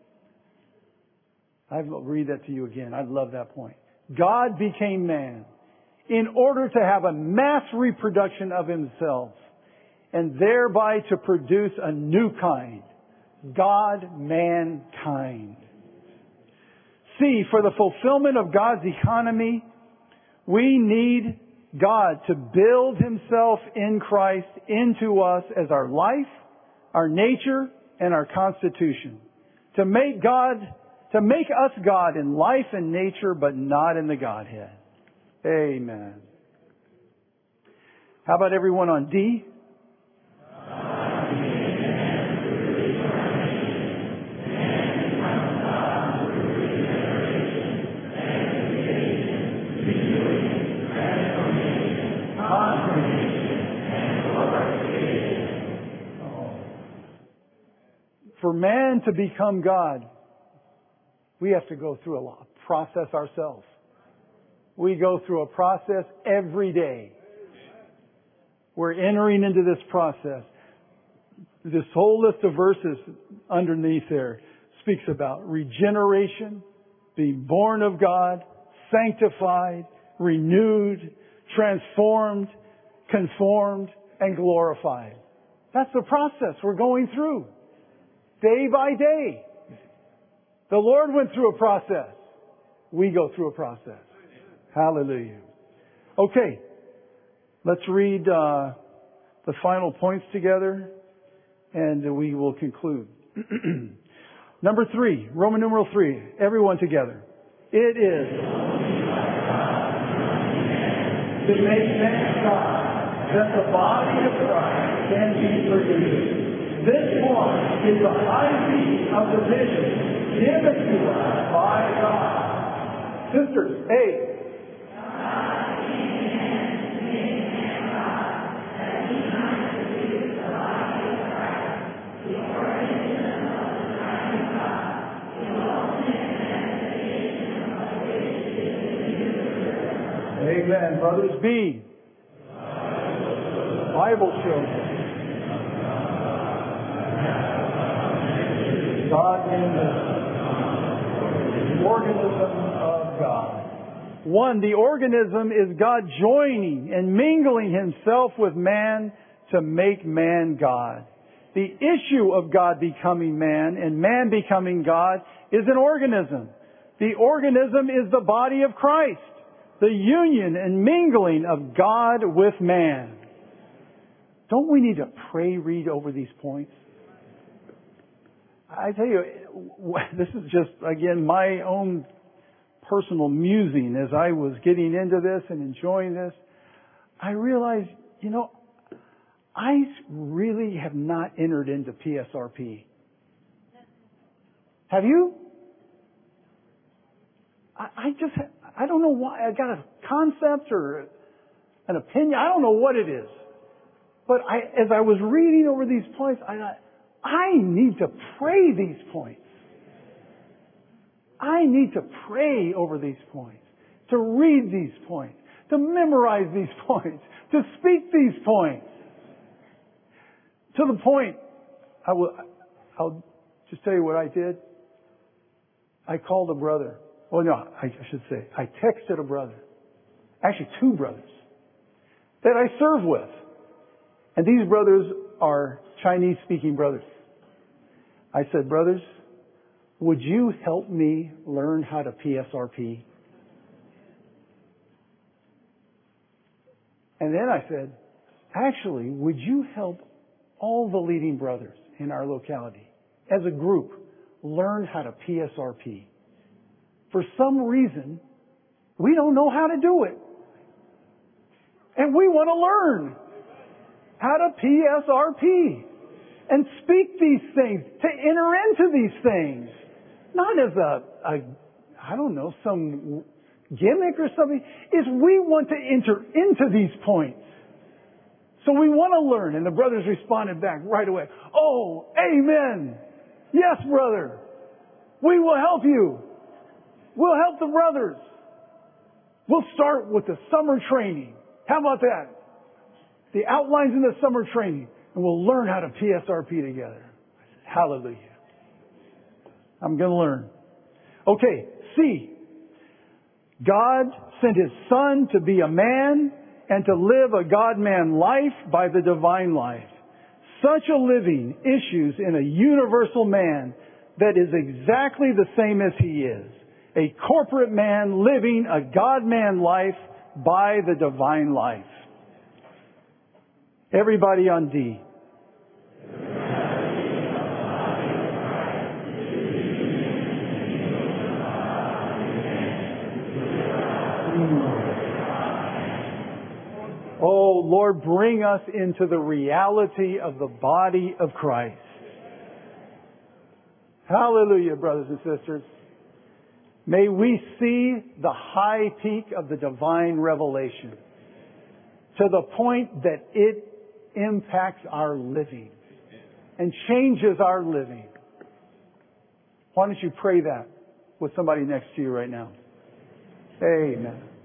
I'll read that to you again. I love that point. God became man in order to have a mass reproduction of himself and thereby to produce a new kind, God-mankind. See, for the fulfillment of God's economy, we need God to build himself in Christ into us as our life, our nature, and our constitution. To make us God in life and nature, but not in the Godhead. Amen. How about everyone on D? For man to become God, we have to go through a process ourselves. We go through a process every day. We're entering into this process. This whole list of verses underneath there speaks about regeneration, being born of God, sanctified, renewed, transformed, conformed, and glorified. That's the process we're going through. Day by day. The Lord went through a process. We go through a process. Hallelujah. Okay. Let's read the final points together and we will conclude. Number 3, Roman numeral 3. Everyone together. It is to make man God that the body of Christ can be produced. This one is the high peak of the vision given to us by God. Sisters, A. Amen. Brothers, B. Bible children. God in the organism of God. 1, the organism is God joining and mingling Himself with man to make man God. The issue of God becoming man and man becoming God is an organism. The organism is the body of Christ. The union and mingling of God with man. Don't we need to read over these points? I tell you, this is just, again, my own personal musing as I was getting into this and enjoying this. I realized, I really have not entered into PSRP. Have you? I don't know why. I got a concept or an opinion. I don't know what it is. But as I was reading over these points, I thought, I need to pray these points. I need to pray over these points, to read these points, to memorize these points, to speak these points. To the point, I'll just tell you what I did. I called a brother. Oh no, I should say, I texted a brother. Actually, 2 brothers that I serve with. And these brothers are Chinese-speaking brothers. I said, brothers, would you help me learn how to PSRP? And then I said, actually, would you help all the leading brothers in our locality, as a group, learn how to PSRP? For some reason, we don't know how to do it. And we want to learn how to PSRP and speak these things, to enter into these things. Not as some gimmick or something. Is we want to enter into these points. So we want to learn. And the brothers responded back right away. Oh, amen. Yes, brother. We will help you. We'll help the brothers. We'll start with the summer training. How about that? The outlines in the summer training. And we'll learn how to PSRP together. I said, hallelujah. I'm going to learn. Okay, C. God sent His Son to be a man and to live a God-man life by the divine life. Such a living issues in a universal man that is exactly the same as He is. A corporate man living a God-man life by the divine life. Everybody on D. Oh, Lord, bring us into the reality of the body of Christ. Hallelujah, brothers and sisters. May we see the high peak of the divine revelation to the point that it impacts our living and changes our living. Why don't you pray that with somebody next to you right now? Amen.